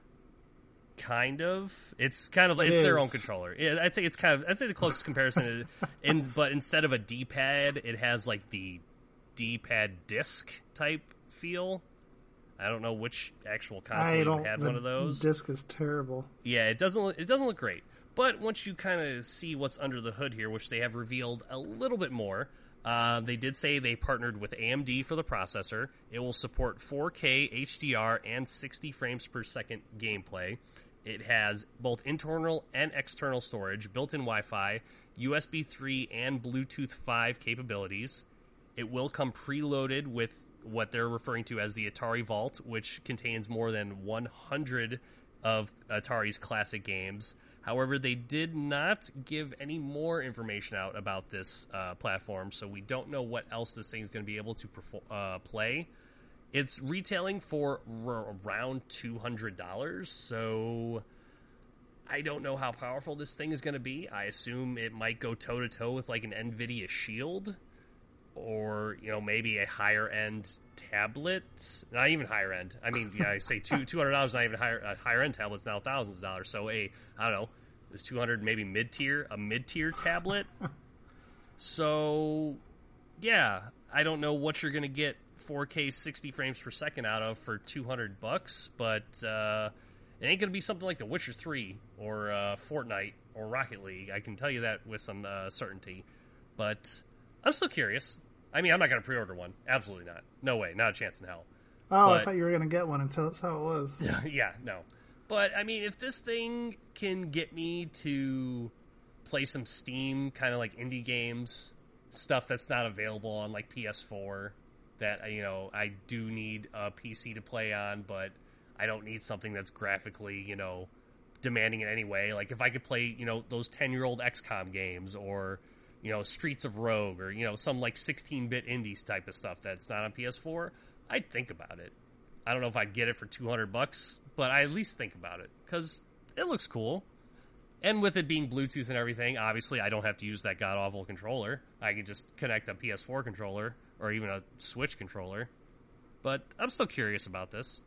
Kind of. It's kind of it's their own controller. I'd say the closest comparison is but instead of a D-pad, it has like the D-pad disc type feel. I don't know which actual console had one of those. The disc is terrible. Yeah, it doesn't look great. But once you kind of see what's under the hood here, which they have revealed a little bit more, they did say they partnered with AMD for the processor. It will support 4K HDR and 60 frames per second gameplay. It has both internal and external storage, built-in Wi-Fi, USB 3 and Bluetooth 5 capabilities. It will come preloaded with what they're referring to as the Atari Vault, which contains more than 100 of Atari's classic games. However, they did not give any more information out about this platform, so we don't know what else this thing is going to be able to play. It's retailing for around $200, so I don't know how powerful this thing is going to be. I assume it might go toe-to-toe with like an NVIDIA Shield or, maybe a higher-end tablet. Not even higher-end. I mean, I say $200, not even higher-end tablets now thousands of dollars. So I don't know, is 200 maybe a mid-tier tablet? So, yeah, I don't know what you're going to get 4K 60 frames per second out of for $200, but it ain't gonna be something like The Witcher 3 or Fortnite or Rocket League. I can tell you that with some certainty. But I'm still curious. I mean, I'm not gonna pre-order one. Absolutely not. No way. Not a chance in hell. Oh, I thought you were going to get one and tell us how it was. Yeah, no. But I mean, if this thing can get me to play some Steam kind of like indie games, stuff that's not available on like PS4. That I do need a PC to play on, but I don't need something that's graphically, demanding in any way. Like, if I could play, those 10-year-old XCOM games, or, Streets of Rogue, or, some, like, 16-bit indies type of stuff that's not on PS4, I'd think about it. I don't know if I'd get it for $200, but I at least think about it, because it looks cool. And with it being Bluetooth and everything, obviously I don't have to use that god-awful controller. I can just connect a PS4 controller, or even a Switch controller. But I'm still curious about this.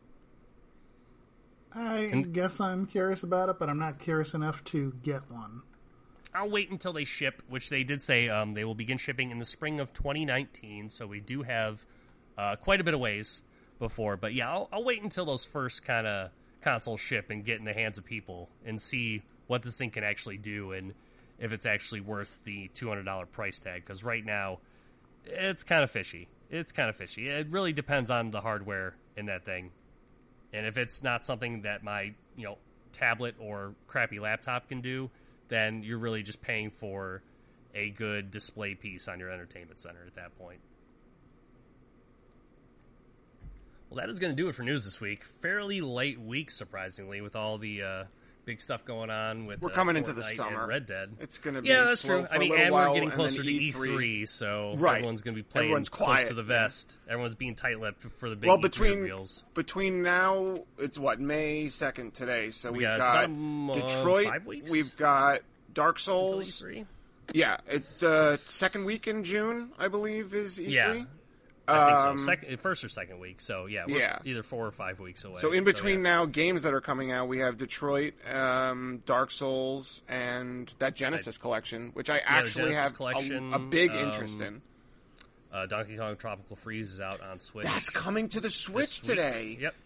I guess I'm curious about it, but I'm not curious enough to get one. I'll wait until they ship, which they did say they will begin shipping in the spring of 2019, so we do have quite a bit of ways before. But yeah, I'll wait until those first kind of consoles ship and get in the hands of people and see what this thing can actually do and if it's actually worth the $200 price tag. Because right now, it's kind of fishy. It really depends on the hardware in that thing. And if it's not something that my, tablet or crappy laptop can do, then you're really just paying for a good display piece on your entertainment center at that point. Well, that is going to do it for news this week. Fairly light week, surprisingly, with all the big stuff going on with we're coming Fortnite into the summer. and Red Dead. It's going to be that's slow true. for a little while, we're getting and closer then to E3, so right. Everyone's going to be playing Everyone's close quiet, to the vest. Everyone's being tight-lipped for the big well, E3 reveals. between now, it's May 2nd today, so we've got Detroit, 5 weeks? we've got Dark Souls. Until E3? Yeah, the second week in June, I believe, is E3. Yeah. I think so. First or second week. So, we're either 4 or 5 weeks away. So, in between now, games that are coming out, we have Detroit, Dark Souls, and that Genesis collection, which I actually have a big interest in. Donkey Kong Tropical Freeze is out on Switch. That's coming to the Switch today. Yep,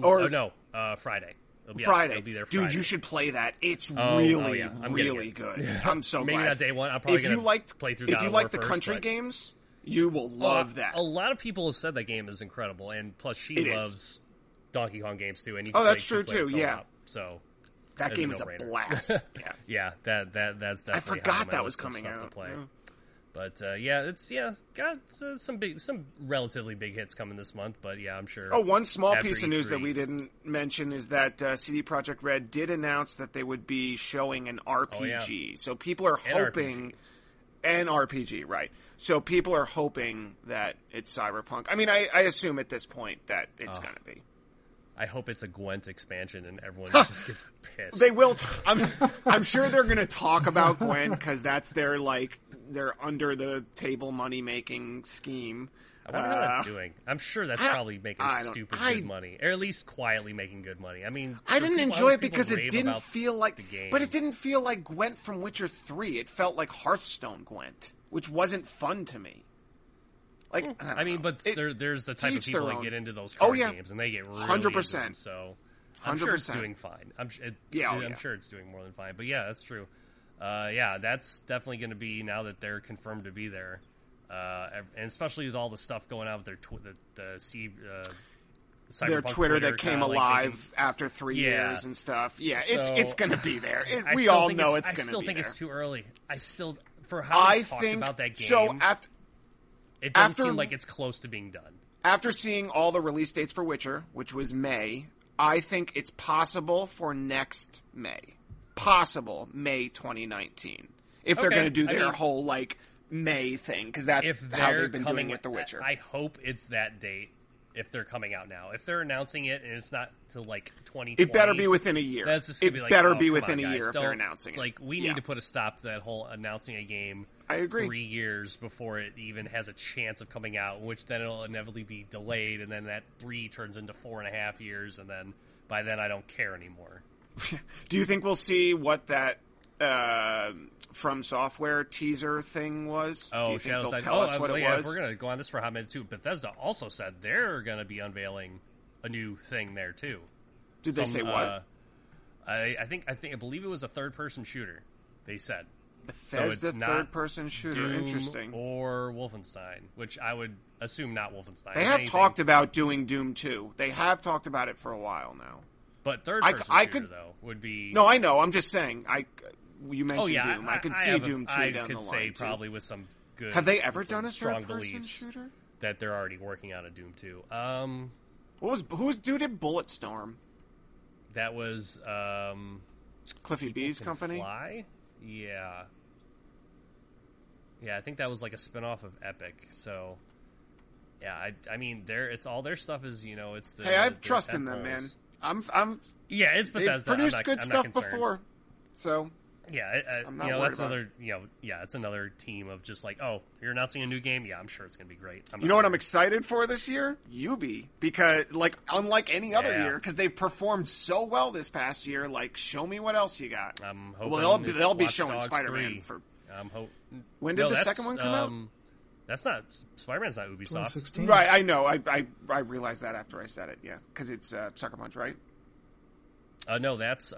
Friday. Friday. It'll be there Dude, Friday. you should play that. It's really good. I'm so Maybe glad. not day one. I'm probably going to play through God If you of War like the first, country games, you will love that. A lot of people have said that game is incredible, and plus she loves Donkey Kong games too. And you that's true too. Yeah, so that game is a blast. Yeah, that's definitely. I forgot that was coming out. To play. But it's got some relatively big hits coming this month. But yeah, I'm sure. Oh, one small piece of E3, news that we didn't mention is that CD Projekt Red did announce that they would be showing an RPG. So people are hoping an RPG, right? So people are hoping that it's Cyberpunk. I mean, I assume at this point that it's going to be. I hope it's a Gwent expansion and everyone just gets pissed. They will. I'm sure they're going to talk about Gwent because that's their under the table money making scheme. I wonder how that's doing. I'm sure that's probably making stupid good money, or at least quietly making good money. I mean, I didn't enjoy it because it didn't feel like, but it didn't feel like Gwent from Witcher 3. It felt like Hearthstone Gwent, which wasn't fun to me. Like, I mean, but there's the type of people that get into those card games, and they get really 100%. Into them, so I'm sure it's doing fine. I'm sure it's doing more than fine. But yeah, that's true. That's definitely going to be, now that they're confirmed to be there, and especially with all the stuff going on with their Twitter that came alive after 3 years and stuff. Yeah, so, it's going to be there. We all know it's going to be there. I still think it's too early. For how they talked about that game. So it doesn't seem like it's close to being done. After seeing all the release dates for Witcher, which was May, I think it's possible for next May. Possible May 2019. If they're going to do their whole, May thing, because that's how they've been doing with The Witcher. I hope it's that date if they're coming out now. If they're announcing it and it's not till 2020, it better be within a year. That's just gonna be better be within a year if they're announcing it. We need to put a stop to that whole announcing a game. I agree. 3 years before it even has a chance of coming out, which then it'll inevitably be delayed, and then that 3 turns into 4.5 years, and then by then I don't care anymore. Do you think we'll see what that From Software teaser thing was? Do you think they'll tell us what it was? We're going to go on this for a hot minute too. Bethesda also said they're going to be unveiling a new thing there too. Did they say what? I believe it was a third-person shooter. They said Bethesda third-person shooter. Doom interesting. Or Wolfenstein, which I would assume not Wolfenstein. They have talked about doing Doom 2. They have talked about it for a while now. But third-person shooter though would be. No, I know. I'm just saying. You mentioned Doom. I could see Doom 2 down the line. I could say probably with some good. Have they ever done a third-person shooter? That they're already working on a Doom 2. Who did Bulletstorm? That was Cliffy B's company. Fly? Yeah. Yeah, I think that was like a spinoff of Epic. So, yeah, I mean, it's all their stuff is, it's the. Hey, I have the trust in them, man. I'm. Yeah, it's They've Bethesda. produced good stuff before, so. Yeah, I'm not worried that's about another. It's another team of just like, oh, you're announcing a new game. Yeah, I'm sure it's gonna be great. You know what I'm excited for this year? Ubi, because unlike any other year, because they've performed so well this past year. Like, show me what else you got. I'm hoping. Well, they'll be Watch showing Dogs Spider-Man 3. for. When did the second one come out? That's not Spider-Man's not Ubisoft. 2016. Right, I know. I realized that after I said it. Yeah, because it's Sucker Punch, right? No, that's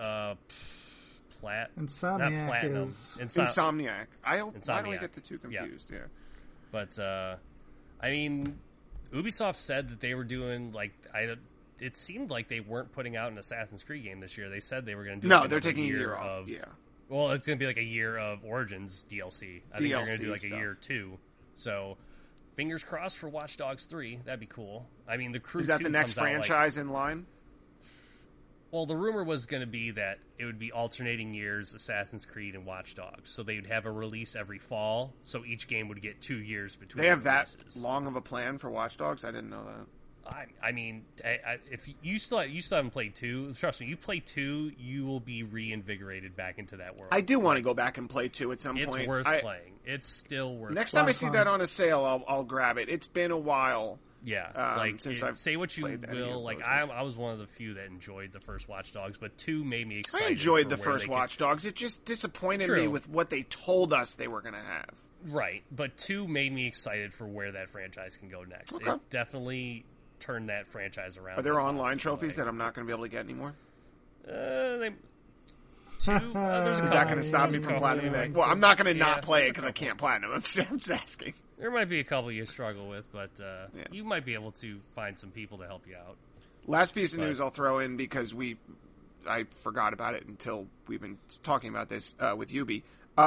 Insomniac not Platinum. is Insomniac. Why do I Insomniac. get the two confused? Yeah. But I mean, Ubisoft said that they were doing it seemed like they weren't putting out an Assassin's Creed game this year. They said they were going to do. No, they're taking a year off. Yeah. Well, it's going to be like a year of Origins DLC. I think they're going to do like stuff. a year 2. So, fingers crossed for Watch Dogs 3. That'd be cool. I mean, the Crew Is that 2 the next comes out, franchise in line? Well, the rumor was going to be that it would be alternating years, Assassin's Creed and Watch Dogs. So they would have a release every fall, so each game would get 2 years between They have releases. that long of a plan for Watch Dogs? I didn't know that. I mean, if you still haven't played 2, trust me, you play 2, you will be reinvigorated back into that world. I do want to go back and play 2 at some it's point. It's worth playing. It's still worth Next playing. time I see that on a sale, I'll grab it. It's been a while. Yeah, since I've say what you played any will. of Like those I was one of the few that enjoyed the first Watch Dogs, but 2 made me excited. I enjoyed for the where first they Watch Dogs. It just disappointed True. me with what they told us they were going to have. Right, but 2 made me excited for where that franchise can go next. Okay. It definitely turned that franchise around. Are there online trophies that I'm not going to be able to get anymore? There's a Is that couple. going to stop me There's a from couple. platinum it? Well, I'm not going to Yeah. not play it because I can't platinum. I'm just asking. There might be a couple you struggle with, but Yeah. you might be able to find some people to help you out. Last piece of But- news I'll throw in because I forgot about it until we've been talking about this with Ubi.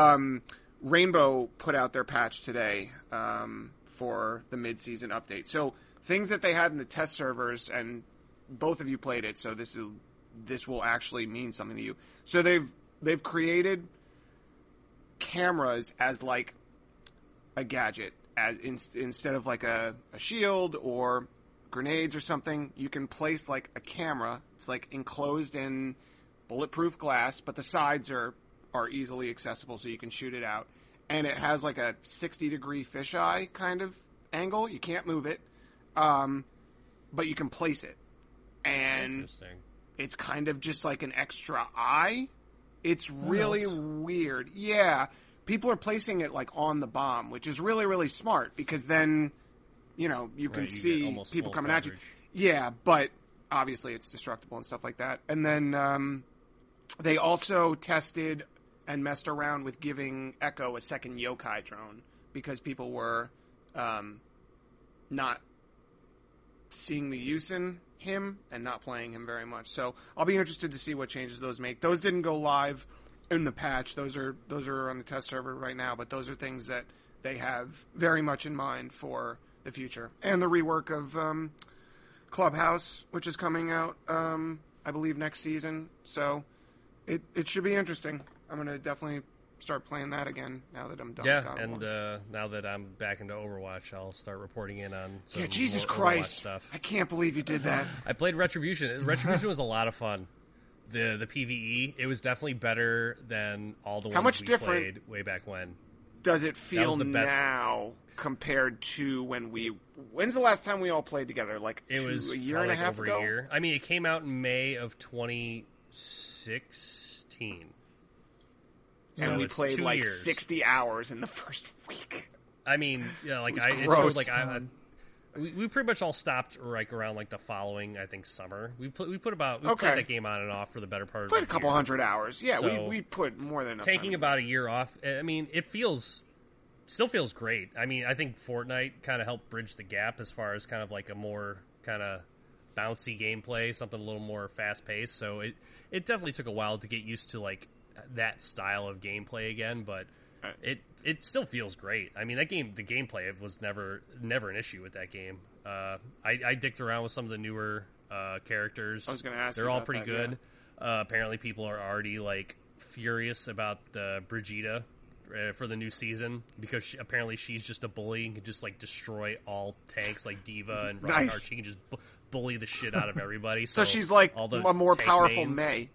Rainbow put out their patch today for the mid-season update. So things that they had in the test servers, and both of you played it, so this will actually mean something to you. So they've created cameras as like a gadget, instead of like a shield or grenades or something. You can place like a camera. It's like enclosed in bulletproof glass, but the sides are easily accessible, so you can shoot it out. And it has like a 60-degree fisheye kind of angle. You can't move it, but you can place it. And Interesting. it's kind of just like an extra eye. It's really weird. Yeah. People are placing it like on the bomb, which is really, really smart because then, you can Right, you get see almost people full coming at you. coverage. Yeah, but obviously it's destructible and stuff like that. And then they also tested and messed around with giving Echo a second yokai drone because people were not seeing the use in him and not playing him very much. So I'll be interested to see what changes those make. Those didn't go live in the patch. Those are on the test server right now, but those are things that they have very much in mind for the future. And the rework of Clubhouse, which is coming out, I believe, next season. So it should be interesting. I'm going to definitely start playing that again now that I'm done with Yeah, God of and War. now that I'm back into Overwatch, I'll start reporting in on some Yeah, Jesus more Overwatch Christ. stuff. I can't believe you did that. I played Retribution. Retribution was a lot of fun. The PvE, it was definitely better than all the How ones much we different- played way back when. Does it feel the best. now compared to when's the last time we all played together? Like It was a year and a probably half over ago? a year. I mean, it came out in May of 2016. And So we it's played 2 like years. 60 hours in the first week. I mean, like It was it gross. showed like we pretty much all stopped like around like the following summer. We played Okay. that game on and off for the better part of Played the a couple year. hundred hours. Yeah, So, we put more than enough Taking time. about a year off. I mean, it still feels great. I mean, I think Fortnite kind of helped bridge the gap as far as kind of like a more kind of bouncy gameplay, something a little more fast paced. So it definitely took a while to get used to like that style of gameplay again, but it still feels great. I mean, the gameplay was never an issue with that game. I dicked around with some of the newer characters. I was going to ask They're you all about pretty that, good. Apparently, people are already like furious about Brigitte for the new season because apparently she's just a bully and can just like destroy all tanks like Diva and Reinhardt. Nice. She can just bully the shit out of everybody. So she's like all the a more tank powerful mains. Mei.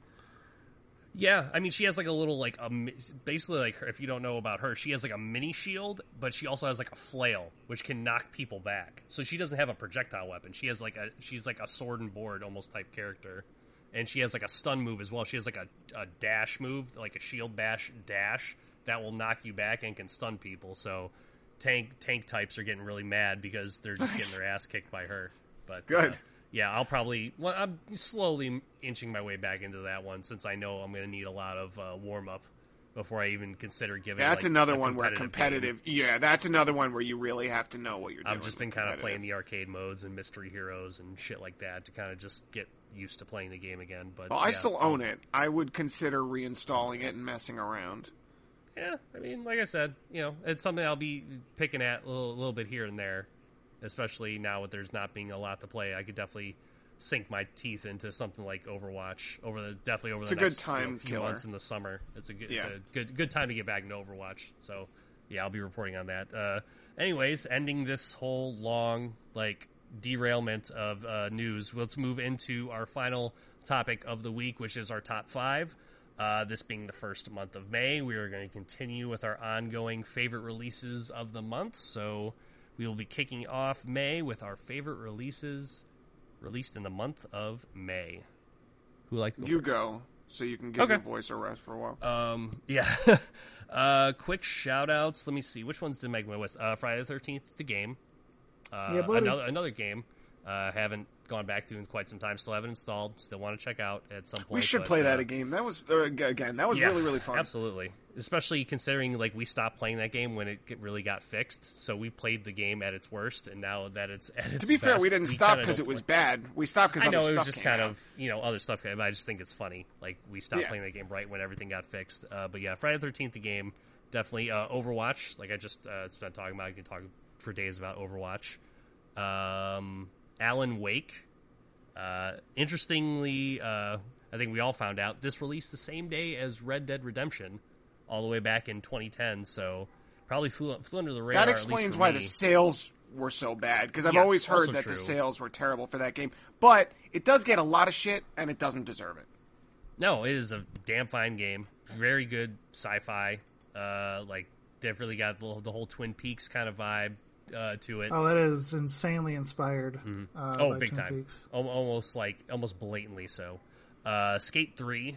Yeah, I mean, she has like a little like basically like if you don't know about her, she has like a mini shield, but she also has like a flail which can knock people back. So she doesn't have a projectile weapon. She's like a sword and board almost type character, and she has like a stun move as well. She has like a dash move, like a shield bash dash that will knock you back and can stun people. So tank types are getting really mad because they're just getting their ass kicked by her. But Good. Yeah, I'm slowly inching my way back into that one since I know I'm going to need a lot of warm up before I even consider giving. That's like, another a one where game. competitive. Yeah, that's another one where you really have to know what you're doing. I've just been kind of playing the arcade modes and mystery heroes and shit like that to kind of just get used to playing the game again. But Well, I still own it. I would consider reinstalling it and messing around. Yeah, I mean, like I said, it's something I'll be picking at a little bit here and there. Especially now with there's not being a lot to play, I could definitely sink my teeth into something like Overwatch over the It's a next good time few killer. months in the summer. It's a good time to get back into Overwatch. So yeah, I'll be reporting on that. Anyways, ending this whole long like derailment of news, let's move into our final topic of the week, which is our top 5. This being the first month of May, we are going to continue with our ongoing favorite releases of the month. So we will be kicking off May with our favorite releases released in the month of May. Who would like to go You first? go, so you can give your voice a rest for a while. Yeah. Quick shout-outs. Let me see. Which ones did make my list? Friday the 13th, the game. Yeah, buddy. Another game. Haven't gone back to in quite some time. Still haven't installed. Still want to check out at some point. We should play that game. That was really, really fun. Absolutely. Especially considering like we stopped playing that game when it really got fixed. So we played the game at its worst, and now that it's at its To be fair, best, we didn't stop because it was bad. We stopped because I know other it was stuff just came kind out. of other stuff. But I just think it's funny. Like we stopped Yeah. playing that game right when everything got fixed. But yeah, Friday the 13th, the game definitely. Overwatch, like I just spent talking about. I can talk for days about Overwatch. Alan Wake. Interestingly, I think we all found out this released the same day as Red Dead Redemption, all the way back in 2010. So probably flew under the radar. That at least explains for why me. the sales were so bad, because I've Yes, always heard also that true. the sales were terrible for that game. But it does get a lot of shit, and it doesn't deserve it. No, it is a damn fine game. Very good sci-fi. Like they've really got the whole Twin Peaks kind of vibe to it. Oh, that is insanely inspired. Oh, by big Twin time. Peaks. Almost blatantly so. Skate 3.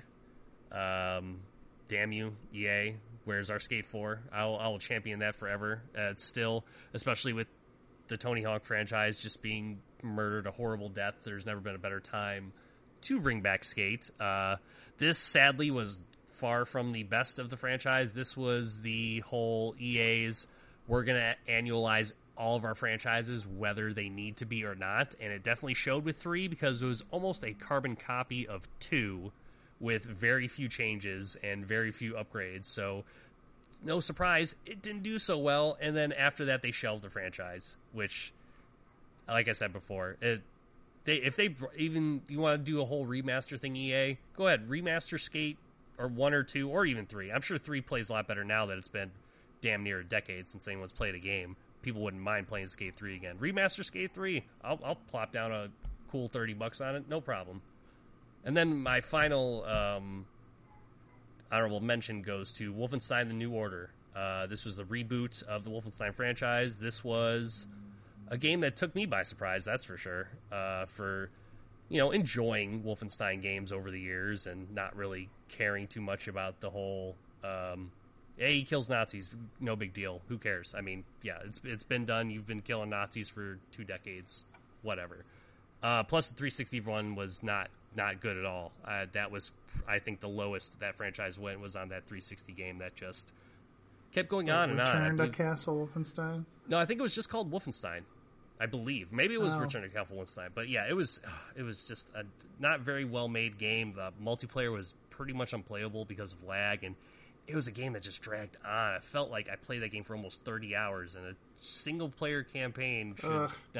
Damn you, EA. Where's our Skate 4? I will champion that forever. It's still, especially with the Tony Hawk franchise just being murdered a horrible death, there's never been a better time to bring back Skate. This, sadly, was far from the best of the franchise. This was the whole EA's, we're going to annualize all of our franchises, whether they need to be or not, and it definitely showed with 3 because it was almost a carbon copy of 2 with very few changes and very few upgrades. So no surprise, it didn't do so well, and then after that they shelved the franchise, which, like I said before, if they even you want to do a whole remaster thing, EA, go ahead, remaster Skate or 1 or 2 or even 3. I'm sure 3 plays a lot better now that it's been damn near a decade since anyone's played a game. People wouldn't mind playing Skate 3 again. Remaster Skate 3, I'll plop down a cool $30 on it, no problem. And then my final honorable mention goes to Wolfenstein: The New Order. This was the reboot of the Wolfenstein franchise. This was a game that took me by surprise, that's for sure. For enjoying Wolfenstein games over the years and not really caring too much about the whole. He kills Nazis, no big deal. Who cares? I mean, yeah, it's been done. You've been killing Nazis for 2 decades, whatever. Plus, the 360 one was not good at all. That was, I think, the lowest that franchise went was on that 360 game that just kept going on and on. Return to Castle Wolfenstein? No, I think it was just called Wolfenstein, I believe. Maybe it was Return to Castle Wolfenstein. But yeah, it was just a not very well-made game. The multiplayer was pretty much unplayable because of lag, and it was a game that just dragged on. I felt like I played that game for almost 30 hours, and a single-player campaign should not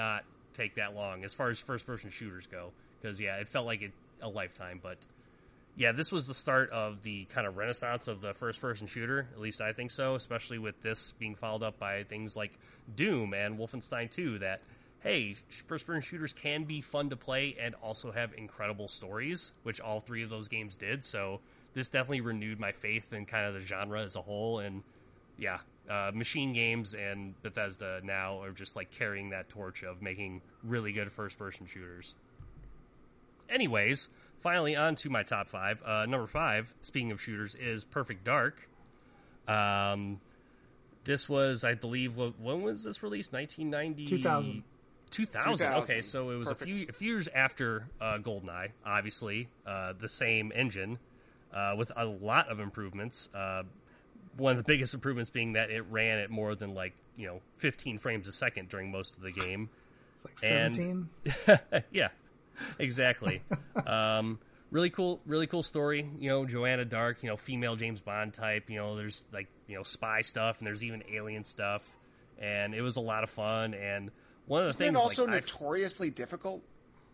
take that long as far as first-person shooters go. Because, yeah, it felt like a lifetime. But, yeah, this was the start of the kind of renaissance of the first-person shooter. At least I think so, especially with this being followed up by things like Doom and Wolfenstein 2 that, hey, first-person shooters can be fun to play and also have incredible stories, which all three of those games did. So this definitely renewed my faith in kind of the genre as a whole. And, yeah, Machine Games and Bethesda now are just, like, carrying that torch of making really good first-person shooters. Anyways, finally on to my top 5. Number 5, speaking of shooters, is Perfect Dark. This was, I believe, when was this released? 1990? 2000. Okay, so it was a few years after GoldenEye, obviously. The same engine, with a lot of improvements. One of the biggest improvements being that it ran at more than 15 frames a second during most of the game. It's like 17. Yeah, exactly. Really cool story. Joanna Dark, female James Bond type. There's spy stuff, and there's even alien stuff, and it was a lot of fun. And one of the things, it also notoriously difficult.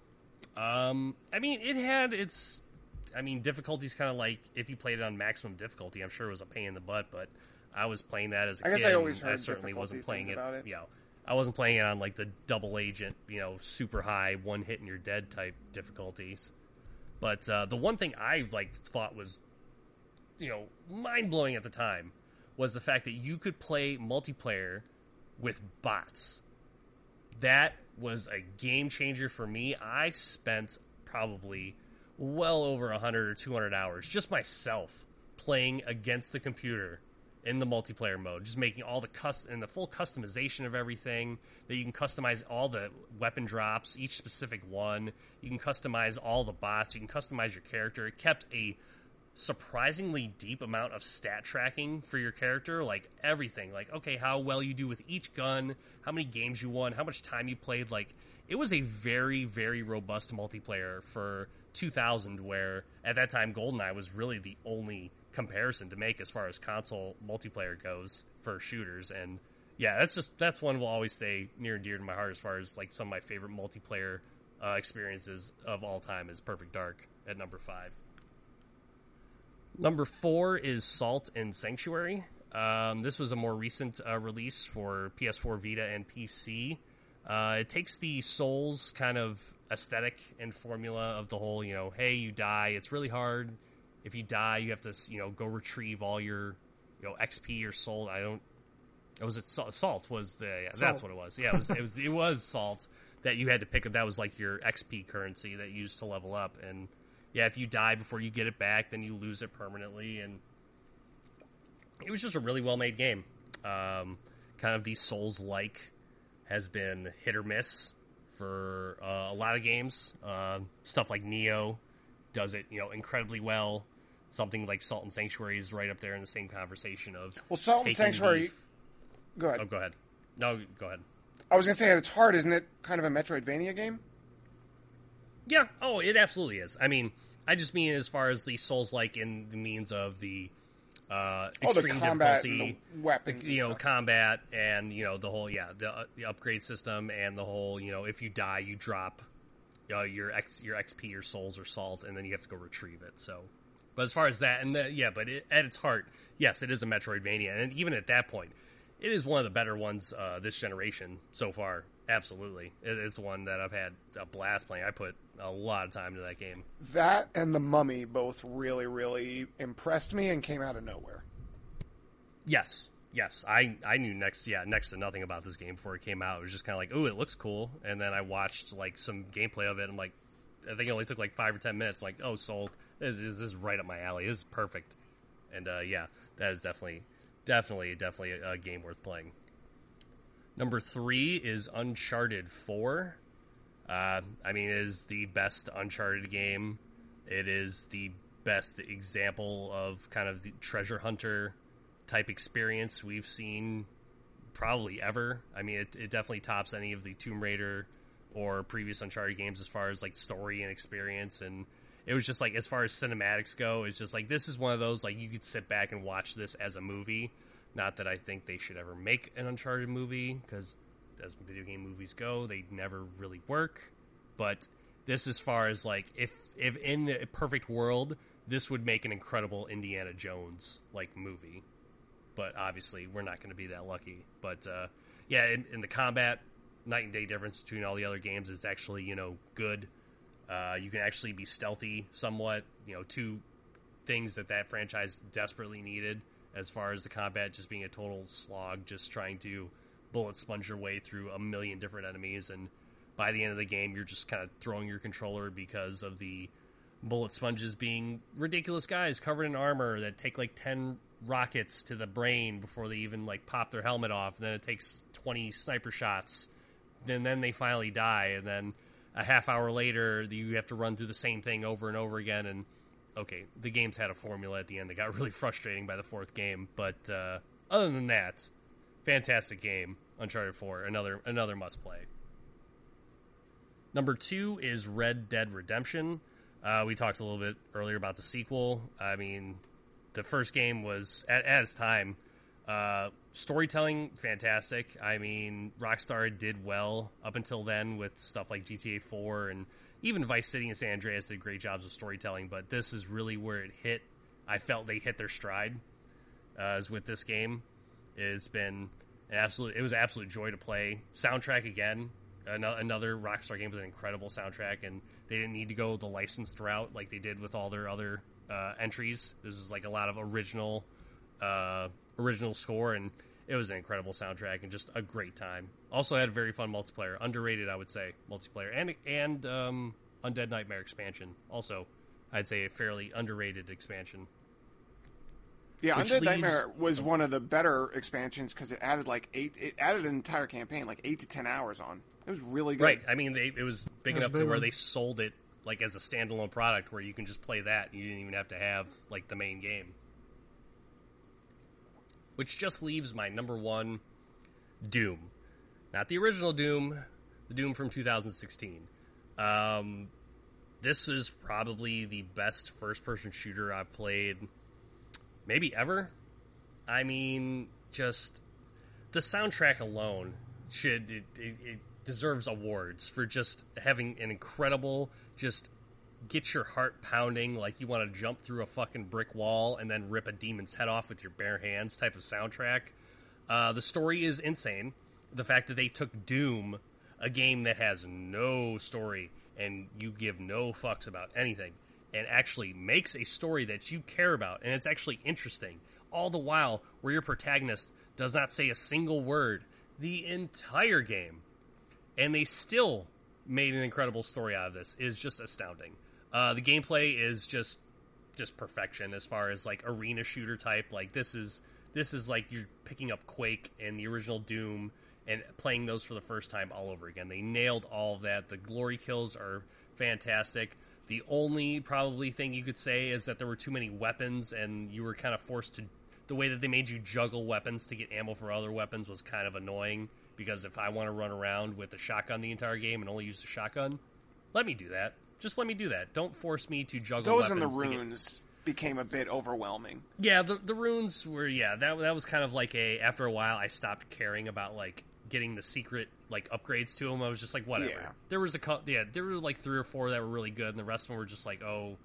It had its. Difficulty's kind of like if you played it on maximum difficulty. I'm sure it was a pain in the butt, but I was playing that as a kid. I guess I always heard I certainly wasn't playing it. About it. I wasn't playing it on like the double agent, super high, one hit and you're dead type difficulties. But the one thing I thought was, mind blowing at the time was the fact that you could play multiplayer with bots. That was a game changer for me. I spent probably well over 100 or 200 hours just myself playing against the computer in the multiplayer mode, just making all the the full customization of everything. That you can customize all the weapon drops, each specific one. You can customize all the bots. You can customize your character. It kept a surprisingly deep amount of stat tracking for your character, like everything. Like, okay, how well you do with each gun, how many games you won, how much time you played. Like, it was a very, very robust multiplayer for 2000, where at that time GoldenEye was really the only comparison to make as far as console multiplayer goes for shooters. And yeah, that's one will always stay near and dear to my heart as far as like some of my favorite multiplayer experiences of all time is Perfect Dark at number 5. Number 4 is Salt and Sanctuary. This was a more recent release for PS4, Vita, and PC. It takes the Souls kind of aesthetic and formula of the whole, hey, you die, it's really hard. If you die, you have to, go retrieve all your, XP or soul. Salt was the, Salt. That's what it was. Yeah, it was Salt that you had to pick up. That was like your XP currency that you used to level up. And yeah, if you die before you get it back, then you lose it permanently. And it was just a really well-made game. Kind of the Souls-like has been hit or miss for a lot of games. Stuff like Nioh does it, incredibly well. Something like Salt and Sanctuary is right up there in the same conversation of. Well, Salt and Sanctuary. Go ahead. Oh, go ahead. No, go ahead. I was going to say, at its heart, isn't it kind of a Metroidvania game? Yeah. Oh, it absolutely is. I just mean as far as the Souls-like in the means of the extreme the combat difficulty, and the weapons, combat, and the whole the upgrade system, and the whole if you die you drop your XP, your souls or salt, and then you have to go retrieve it. So, but as far as that, and at its heart, yes, it is a Metroidvania, and even at that point, it is one of the better ones this generation so far. Absolutely, it's one that I've had a blast playing. I put a lot of time into that game. That and The Mummy both really, really impressed me and came out of nowhere. Yes, I knew next to nothing about this game before it came out. It was just kind of like, ooh, it looks cool. And then I watched like some gameplay of it. I'm like, I think it only took like 5 or 10 minutes. I'm like, oh, sold. This is right up my alley. This is perfect. And that is definitely a game worth playing. Number 3 is Uncharted 4. It is the best Uncharted game. It is the best example of kind of the treasure hunter type experience we've seen probably ever. It definitely tops any of the Tomb Raider or previous Uncharted games as far as like story and experience. And it was just like, as far as cinematics go, it's just like, this is one of those, like, you could sit back and watch this as a movie. Not that I think they should ever make an Uncharted movie, because as video game movies go, they never really work. But this, as far as like, if in the perfect world, this would make an incredible Indiana Jones like movie. But obviously, we're not going to be that lucky. But yeah, in the combat, night and day difference between all the other games. It's actually good. You can actually be stealthy somewhat. Two things that franchise desperately needed as far as the combat just being a total slog, just trying to bullet sponge your way through a million different enemies, and by the end of the game, you're just kind of throwing your controller because of the bullet sponges being ridiculous guys covered in armor that take like 10 rockets to the brain before they even like pop their helmet off, and then it takes 20 sniper shots, and then they finally die, and then a half hour later you have to run through the same thing over and over again. And okay, the game's had a formula at the end that got really frustrating by the fourth game, but other than that, fantastic game. Uncharted 4, another must play. Number 2 is Red Dead Redemption. We talked a little bit earlier about the sequel. I mean, the first game was, at its time, storytelling, fantastic. I mean, Rockstar did well up until then with stuff like GTA 4, and even Vice City and San Andreas did great jobs of storytelling, but this is really where it hit. I felt they hit their stride, as with this game. It's been it was an absolute joy to play. Soundtrack, again, another Rockstar game with an incredible soundtrack, and they didn't need to go the licensed route like they did with all their other entries. This is like a lot of original score, and it was an incredible soundtrack and just a great time. Also had very fun multiplayer, underrated, I would say, multiplayer, and Undead Nightmare expansion. Also, I'd say a fairly underrated expansion. Yeah, Undead Nightmare was one of the better expansions because it added an entire campaign, like 8 to 10 hours on. It was really good. Right. I mean, it was big enough to where they sold it like as a standalone product where you can just play that. You didn't even have to have like the main game. Which just leaves my number 1, Doom. Not the original Doom, the Doom from 2016. This is probably the best first-person shooter I've played maybe ever. I mean, just the soundtrack alone it deserves awards for just having an incredible, just get your heart pounding like you want to jump through a fucking brick wall and then rip a demon's head off with your bare hands type of soundtrack. The story is insane. The fact that they took Doom, a game that has no story and you give no fucks about anything, and actually makes a story that you care about and it's actually interesting, all the while where your protagonist does not say a single word the entire game, and they still made an incredible story out of this, is just astounding. The gameplay is just perfection as far as like arena shooter type. Like this is like you're picking up Quake and the original Doom and playing those for the first time all over again. They nailed all of that. The glory kills are fantastic. The only probably thing you could say is that there were too many weapons and you were kind of forced to... The way that they made you juggle weapons to get ammo for other weapons was kind of annoying, because if I want to run around with a shotgun the entire game and only use the shotgun, let me do that. Just let me do that. Don't force me to juggle those weapons. Those and the runes became a bit overwhelming. Yeah, the runes were... Yeah, that was kind of like after a while, I stopped caring about, like, getting the secret like upgrades to them. I was just like, whatever. Yeah. There was there were like 3 or 4 that were really good, and the rest of them were just like, oh,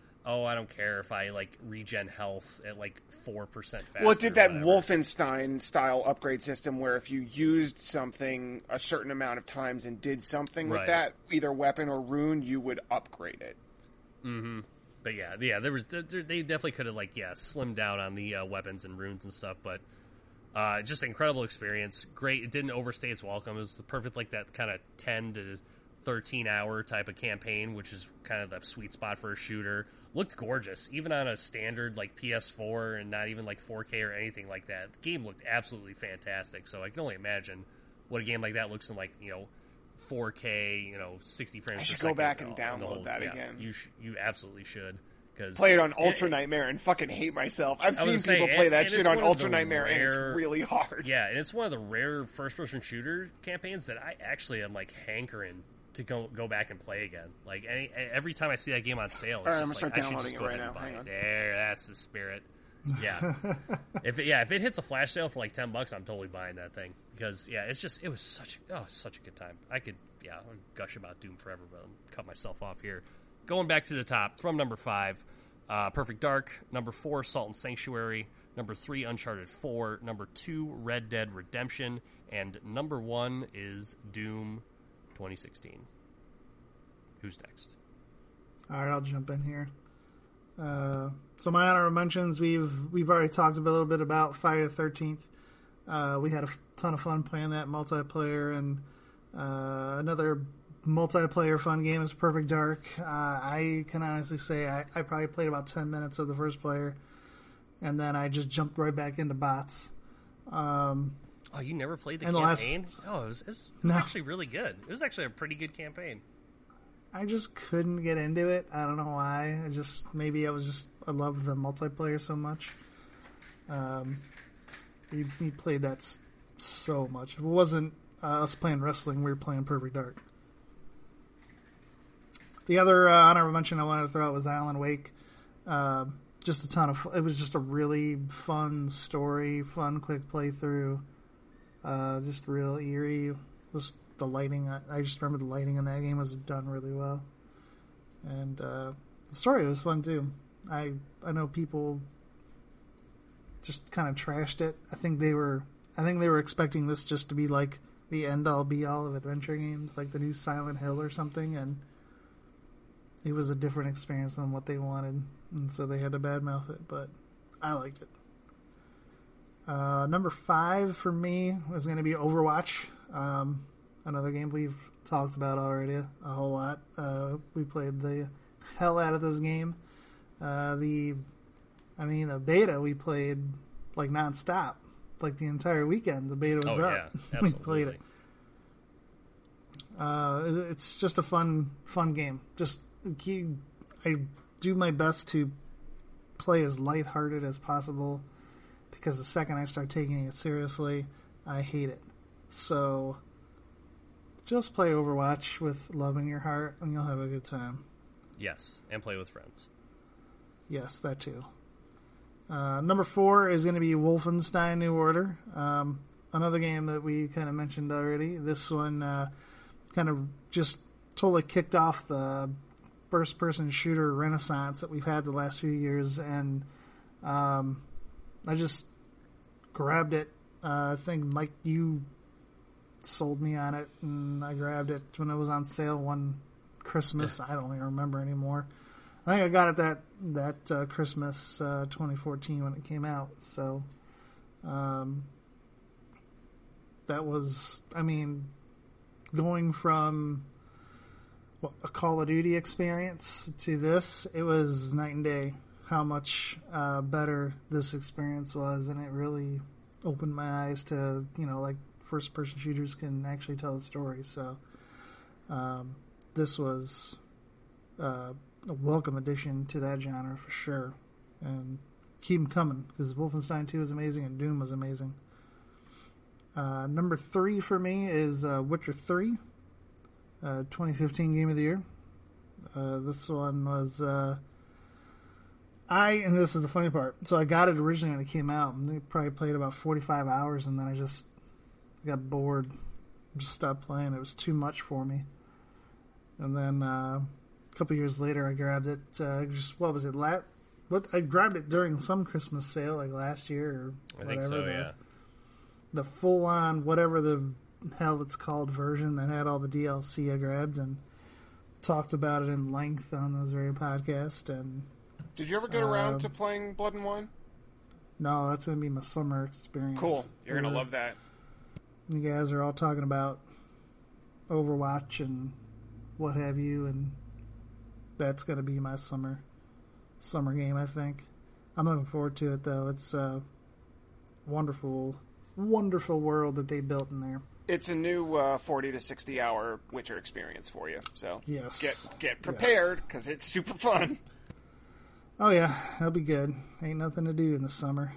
I don't care if I like regen health at like 4% faster. Well, it did that Wolfenstein style upgrade system where if you used something a certain amount of times and did something with that, either weapon or rune, you would upgrade it. Mm-hmm. But yeah, they definitely could have slimmed down on the weapons and runes and stuff, but just an incredible experience. Great. It didn't overstay its welcome. It was the perfect, like, that kind of 10 to 13 hour type of campaign, which is kind of the sweet spot for a shooter. Looked gorgeous, even on a standard, like, PS4 and not even, like, 4K or anything like that. The game looked absolutely fantastic, so I can only imagine what a game like that looks in, like, 4K, 60 frames per second. I should go back and download that again. You absolutely should. Play it on Ultra Nightmare and fucking hate myself. I've seen people play that shit on Ultra Nightmare, and it's really hard. Yeah, and it's one of the rare first-person shooter campaigns that I actually am, like, hankering to go back and play again. Like, every time I see that game on sale, it's I'm going to start downloading it right now. Hang on. There, that's the spirit. Yeah. if it hits a flash sale for like $10, I'm totally buying that thing because it was such a good time. I'll gush about Doom forever, but I'll cut myself off here. Going back to the top from number 5, Perfect Dark. Number 4, Salt and Sanctuary. Number 3, Uncharted 4. Number 2, Red Dead Redemption, and number 1 is Doom 2016. Who's next? All right, I'll jump in here. So my honorable mentions, we've already talked a little bit about Friday the 13th. We had a ton of fun playing that multiplayer, and another multiplayer fun game is Perfect Dark. I can honestly say I probably played about 10 minutes of the first player, and then I just jumped right back into bots. You never played the campaign? It was actually really good. It was actually a pretty good campaign. I just couldn't get into it. I don't know why. I loved the multiplayer so much. We played that so much. If it wasn't us playing wrestling, we were playing Perfect Dark. The other honorable mention I wanted to throw out was Alan Wake. Just a ton of fun. It was just a really fun story, fun quick playthrough. Just real eerie. Just the lighting. I just remember the lighting in that game was done really well, and the story was fun too. I know people just kind of trashed it. I think they were expecting this just to be like the end all be all of adventure games, like the new Silent Hill or something, and it was a different experience than what they wanted, and so they had to badmouth it. But I liked it. Number 5 for me was going to be Overwatch. Another game we've talked about already a whole lot. We played the hell out of this game. The beta we played like nonstop, like the entire weekend. The beta was up. Yeah, we played it. It's just a fun game. I do my best to play as lighthearted as possible, because the second I start taking it seriously, I hate it. So just play Overwatch with love in your heart, and you'll have a good time. Yes, and play with friends. Yes, that too. Number 4 is going to be Wolfenstein New Order. Another game that we kind of mentioned already. This one kind of just totally kicked off the first-person shooter renaissance that we've had the last few years, and I just grabbed it. I think, Mike, you sold me on it, and I grabbed it when it was on sale one Christmas. I don't even remember anymore. I think I got it that Christmas 2014 when it came out. So that was, going from a Call of Duty experience to this, it was night and day how much better this experience was, and it really opened my eyes to, like first-person shooters can actually tell a story. So this was a welcome addition to that genre for sure, and keep them coming, because Wolfenstein 2 is amazing and Doom was amazing. Number 3 for me is Witcher 3, 2015 Game of the Year. This one was and this is the funny part. So I got it originally when it came out, and I probably played about 45 hours, and then I just got bored, just stopped playing. It was too much for me. And then a couple years later, I grabbed it. What was it? I grabbed it during some Christmas sale, like last year or whatever. I think so, yeah. The full-on, whatever the hell it's called, version that had all the DLC I grabbed and talked about it in length on this very podcast. And did you ever get around to playing Blood and Wine? No, that's going to be my summer experience. Cool. You're going to love that. You guys are all talking about Overwatch and what have you, and that's going to be my summer game, I think. I'm looking forward to it, though. It's a wonderful, wonderful world that they built in there. It's a new 40 to 60 hour Witcher experience for you. So yes. Get prepared, because it's super fun. Oh, yeah. That'll be good. Ain't nothing to do in the summer.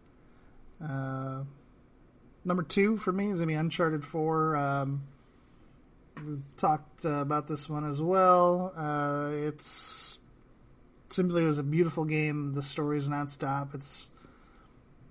Number 2 for me is going to be Uncharted 4. We talked about this one as well. It was a beautiful game. The story's nonstop. It's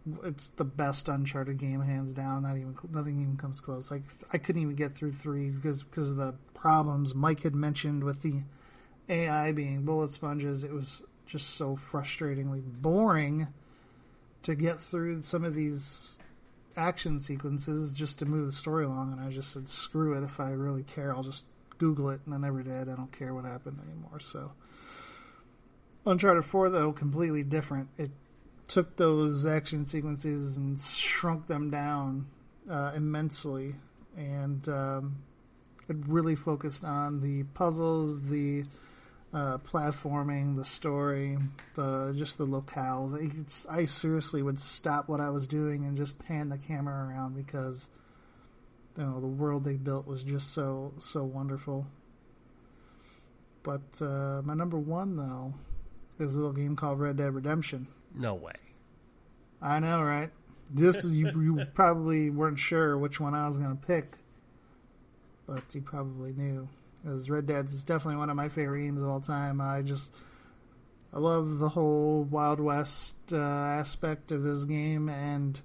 it's the best Uncharted game, hands down. Nothing even comes close. Like, I couldn't even get through 3 because of the problems Mike had mentioned with the AI being bullet sponges. It was just so frustratingly boring to get through some of these action sequences just to move the story along, and I just said, screw it. If I really care, I'll just Google it, and I never did. I don't care what happened anymore. So Uncharted 4, though, completely different. It took those action sequences and shrunk them down immensely, and it really focused on the puzzles, the platforming, the story, just the locales. I seriously would stop what I was doing and just pan the camera around because the world they built was just so wonderful. But my number 1, though, is a little game called Red Dead Redemption. No way. I know, right? This you probably weren't sure which one I was going to pick, but you probably knew. Because Red Dead is definitely one of my favorite games of all time. I love the whole Wild West aspect of this game, and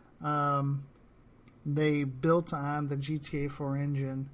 they built on the GTA 4 engine,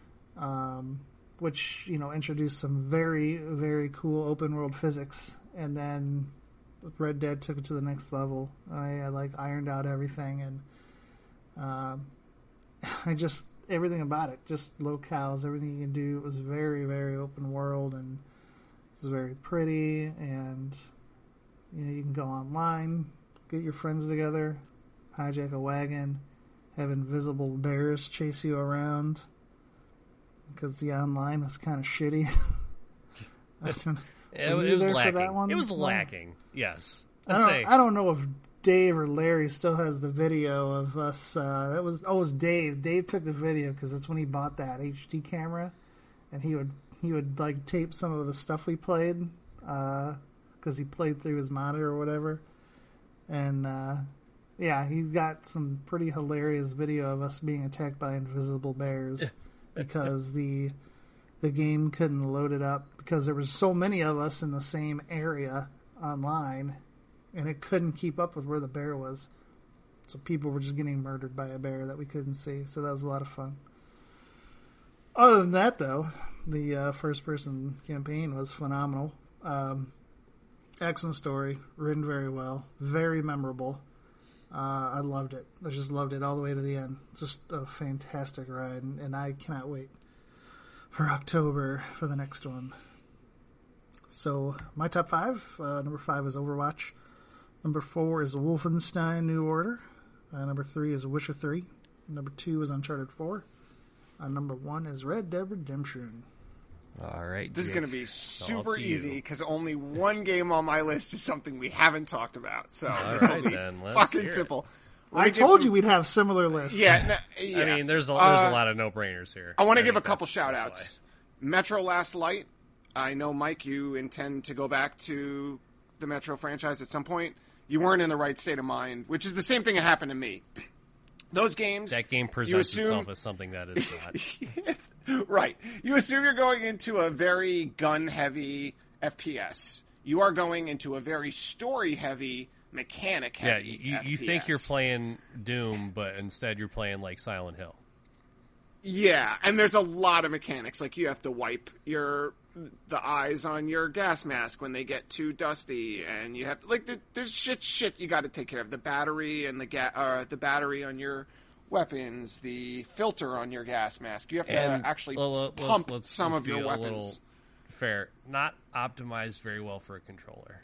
which introduced some very, very cool open world physics, and then Red Dead took it to the next level. I ironed out everything, and everything about it, just locales, everything you can do. It was very, very open world, and it's very pretty, and you can go online, get your friends together, hijack a wagon, have invisible bears chase you around, because the online was kind of shitty. It was lacking. It was lacking. Yes. I don't know if Dave or Larry still has the video of us. It was Dave. Dave took the video because that's when he bought that HD camera, and he would like tape some of the stuff we played because he played through his monitor or whatever. And he got some pretty hilarious video of us being attacked by invisible bears because the game couldn't load it up because there was so many of us in the same area online, and it couldn't keep up with where the bear was. So people were just getting murdered by a bear that we couldn't see. So that was a lot of fun. Other than that, though, the first-person campaign was phenomenal. Excellent story, written very well, very memorable. I loved it. I just loved it all the way to the end. Just a fantastic ride, and I cannot wait for October for the next one. So my top 5, number 5 is Overwatch. Number 4 is Wolfenstein New Order. Number 3 is Witcher 3. Number 2 is Uncharted 4. Number 1 is Red Dead Redemption. All right, this is going to be super easy because only one game on my list is something we haven't talked about. So this will be fucking simple. I told you we'd have similar lists. Yeah. I mean, there's a lot of no-brainers here. I want to give a couple shout-outs. Metro Last Light. I know, Mike, you intend to go back to the Metro franchise at some point. You weren't in the right state of mind, which is the same thing that happened to me. Those games... That game presents itself as something that is not. Right. You assume you're going into a very gun-heavy FPS. You are going into a very story-heavy, mechanic-heavy FPS. You think you're playing Doom, but instead you're playing like Silent Hill. Yeah, and there's a lot of mechanics. Like, you have to wipe the eyes on your gas mask when they get too dusty, and you have there's shit you got to take care of. The battery and the battery on your weapons, the filter on your gas mask. You have to actually pump some of your weapons. Fair, not optimized very well for a controller.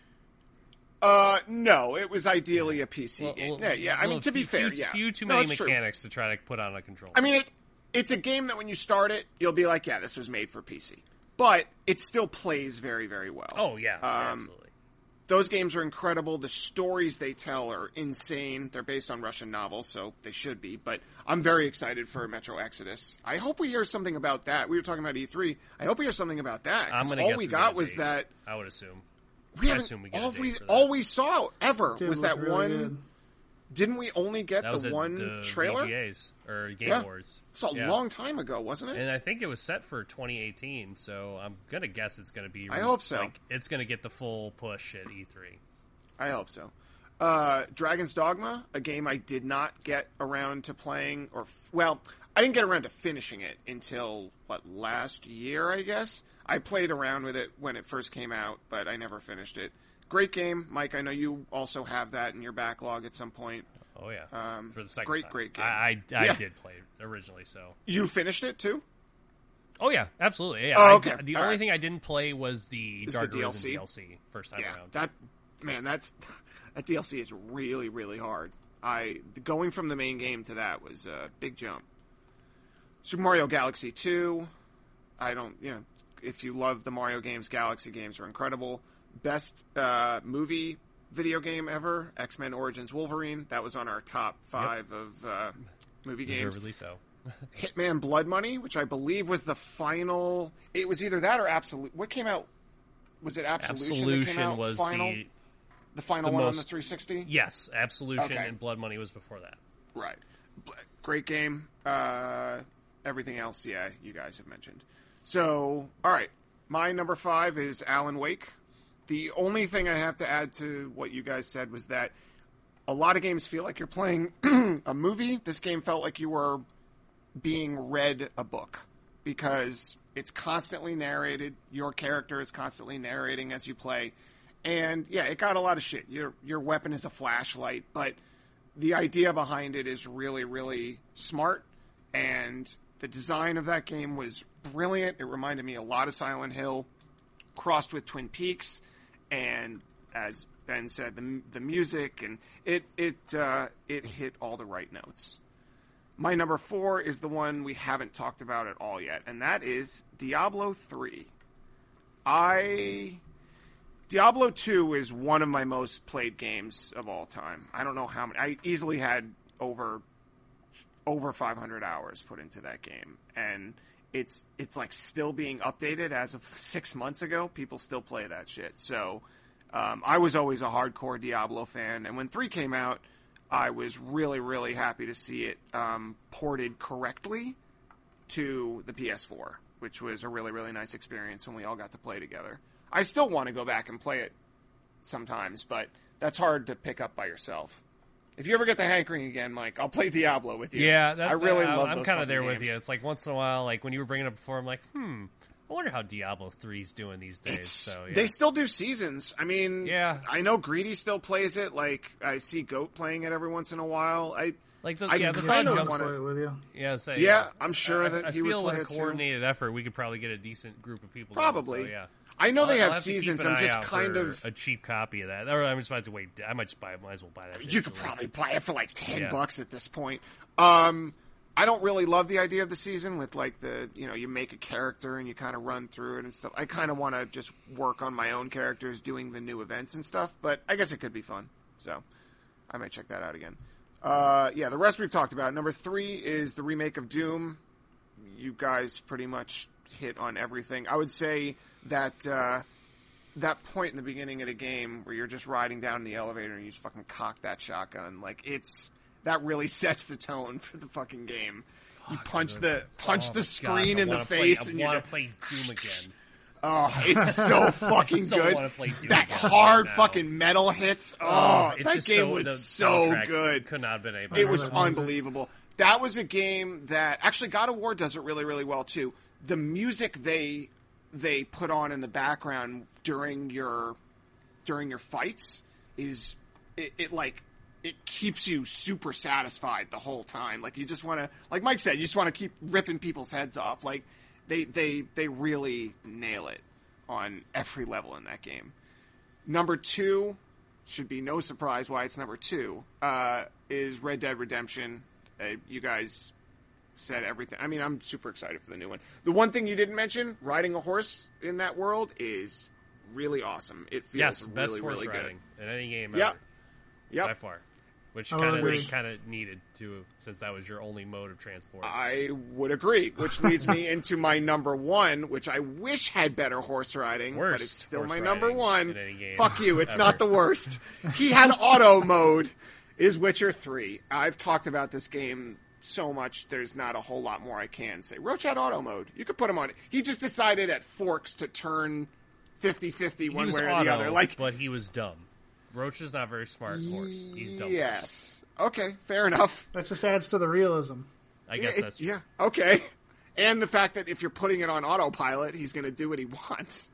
No, it was ideally a PC game. Yeah, I mean, to be fair, too many mechanics to try to put on a controller. I mean, it's a game that when you start it, you'll be like, yeah, this was made for PC. But it still plays very, very well. Oh, yeah, absolutely. Those games are incredible. The stories they tell are insane. They're based on Russian novels, so they should be. But I'm very excited for Metro Exodus. I hope we hear something about that. We were talking about E3. I hope we hear something about that. All we got was that... I would assume. All we saw ever was that really one... Good. Didn't we only get the one trailer? VGAs, or Game Awards. It's a long time ago, wasn't it? And I think it was set for 2018, so I'm going to guess it's going to be... I hope so. It's going to get the full push at E3. I hope so. Dragon's Dogma, a game I did not get around to playing, I didn't get around to finishing it until, last year, I guess? I played around with it when it first came out, but I never finished it. Great game. Mike, I know you also have that in your backlog at some point. Oh, yeah. For the second time. Great game. I did play it originally, so. You finished it, too? Oh, yeah. Absolutely. Yeah. Oh, okay. The only thing I didn't play was the Dark Arisen DLC first time around. That DLC is really, really hard. Going from the main game to that was a big jump. Super Mario Galaxy 2. If you love the Mario games, Galaxy games are incredible. Best movie video game ever, X-Men Origins Wolverine. That was on our top 5 of movie games. Deservedly so. Hitman Blood Money, which I believe was the final. It was either that or Absolute. What came out? Was it Absolution? Absolution that came out was final? The final one on the 360? Yes, Absolution and Blood Money was before that. Right. Great game. Everything else, you guys have mentioned. So, all right. My number 5 is Alan Wake. The only thing I have to add to what you guys said was that a lot of games feel like you're playing a movie. This game felt like you were being read a book because it's constantly narrated. Your character is constantly narrating as you play. And, it got a lot of shit. Your weapon is a flashlight, but the idea behind it is really, really smart. And the design of that game was brilliant. It reminded me a lot of Silent Hill, crossed with Twin Peaks. And as Ben said, the music, and it hit all the right notes. My number 4 is the one we haven't talked about at all yet, and that is Diablo 3. Diablo 2 is one of my most played games of all time. I don't know how many. I easily had over 500 hours put into that game, and it's like still being updated as of 6 months ago. People still play that shit. So I was always a hardcore Diablo fan, and when 3 came out, I was really, really happy to see it ported correctly to the PS4, which was a really, really nice experience when we all got to play together. I still want to go back and play it sometimes, but that's hard to pick up by yourself. If you ever get the hankering again, Mike, I'll play Diablo with you. Yeah, I really love those. I'm kind of there games. with you. It's like once in a while, like when you were bringing it up before, I'm like, I wonder how Diablo 3's doing these days. They still do seasons. I mean, I know Greedy still plays it. Like I see Goat playing it every once in a while. I kind of want to play it with you. I'm sure that he would play it too. I feel with a coordinated effort, we could probably get a decent group of people. Probably, so, I know they have to seasons. keep an I'm eye just out kind for of a cheap copy of that. Or I'm just about to wait. I might just buy it. Might as well buy that. You could probably buy it for like $10 at this point. I don't really love the idea of the season with like you make a character and you kind of run through it and stuff. I kind of want to just work on my own characters doing the new events and stuff, but I guess it could be fun. So I might check that out again. The rest we've talked about. Number 3 is the remake of Doom. You guys pretty much hit on everything. I would say that that point in the beginning of the game where you're just riding down the elevator and you just fucking cock that shotgun, like that really sets the tone for the fucking game. You punch the screen in the face, and you want to play Doom again. Oh, it's so fucking good. That hard fucking metal hits. Oh, that game was so good. Could not have been able. It was unbelievable. That was a game that actually God of War does it really, really well too. The music they put on in the background during your fights is it keeps you super satisfied the whole time. Like you just want to, like Mike said, you just want to keep ripping people's heads off. Like they really nail it on every level in that game. Number 2 should be no surprise why it's number 2 is Red Dead Redemption. You guys said everything. I mean, I'm super excited for the new one. The one thing you didn't mention, riding a horse in that world is really awesome. It feels really, really good in any game. Yep. By far. Which kind of needed to, since that was your only mode of transport. I would agree, which leads me into my number 1, which I wish had better horse riding, but it's still my number 1. Fuck you, it's not the worst. He had auto mode, is Witcher 3. I've talked about this game so much, there's not a whole lot more I can say. Roach had auto mode. You could put him on it. He just decided at Forks to turn 50-50 one way or the other. But he was dumb. Roach is not very smart. He's dumb. Yes. Okay, fair enough. That just adds to the realism. I guess that's true. Yeah, okay. And the fact that if you're putting it on autopilot, he's going to do what he wants.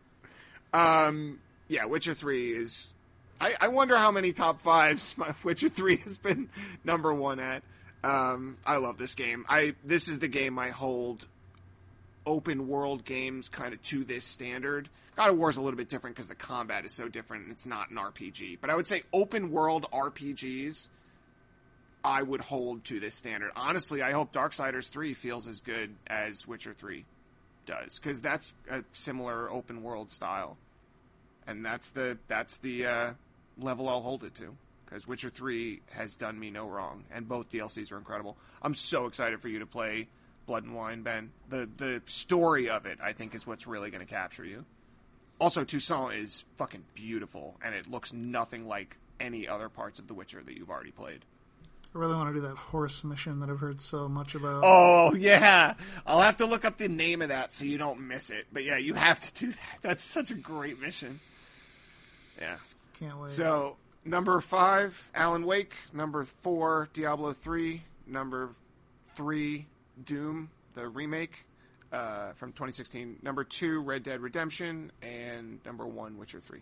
Yeah, Witcher 3 is... I wonder how many top fives Witcher 3 has been number one at. I love this game. This is the game I hold open world games kind of to this standard. God of War is a little bit different because the combat is so different and it's not an RPG. But I would say open world RPGs I would hold to this standard. Honestly, I hope Darksiders 3 feels as good as Witcher 3 does, because that's a similar open world style. And that's the level I'll hold it to, because Witcher 3 has done me no wrong, and both DLCs are incredible. I'm so excited for you to play Blood and Wine, Ben. The story of it, I think, is what's really going to capture you. Also, Toussaint is fucking beautiful, and it looks nothing like any other parts of The Witcher that you've already played. I really want to do that horse mission that I've heard so much about. Oh, yeah. I'll have to look up the name of that so you don't miss it. But yeah, you have to do that. That's such a great mission. Yeah. Can't wait. So, number 5, Alan Wake. Number 4, Diablo 3. Number 3, Doom, the remake from 2016. Number 2, Red Dead Redemption. And number 1, Witcher 3.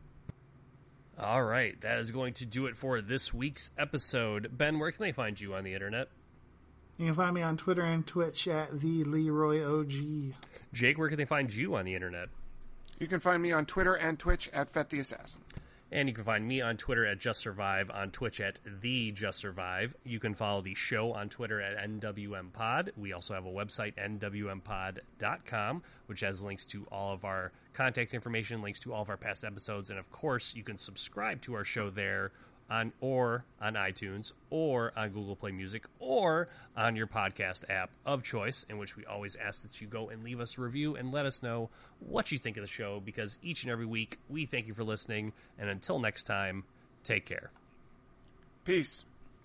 All right, that is going to do it for this week's episode. Ben, where can they find you on the internet? You can find me on Twitter and Twitch at the Leroy OG. Jake, where can they find you on the internet? You can find me on Twitter and Twitch at Fet the Assassin. And you can find me on Twitter at Just Survive, on Twitch at The Just Survive. You can follow the show on Twitter at NWMPod. We also have a website, NWMPod.com, which has links to all of our contact information, links to all of our past episodes, and of course, you can subscribe to our show there on iTunes or on Google Play Music or on your podcast app of choice, in which we always ask that you go and leave us a review and let us know what you think of the show, because each and every week we thank you for listening, and until next time, take care. Peace.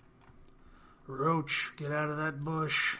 Roach, get out of that bush.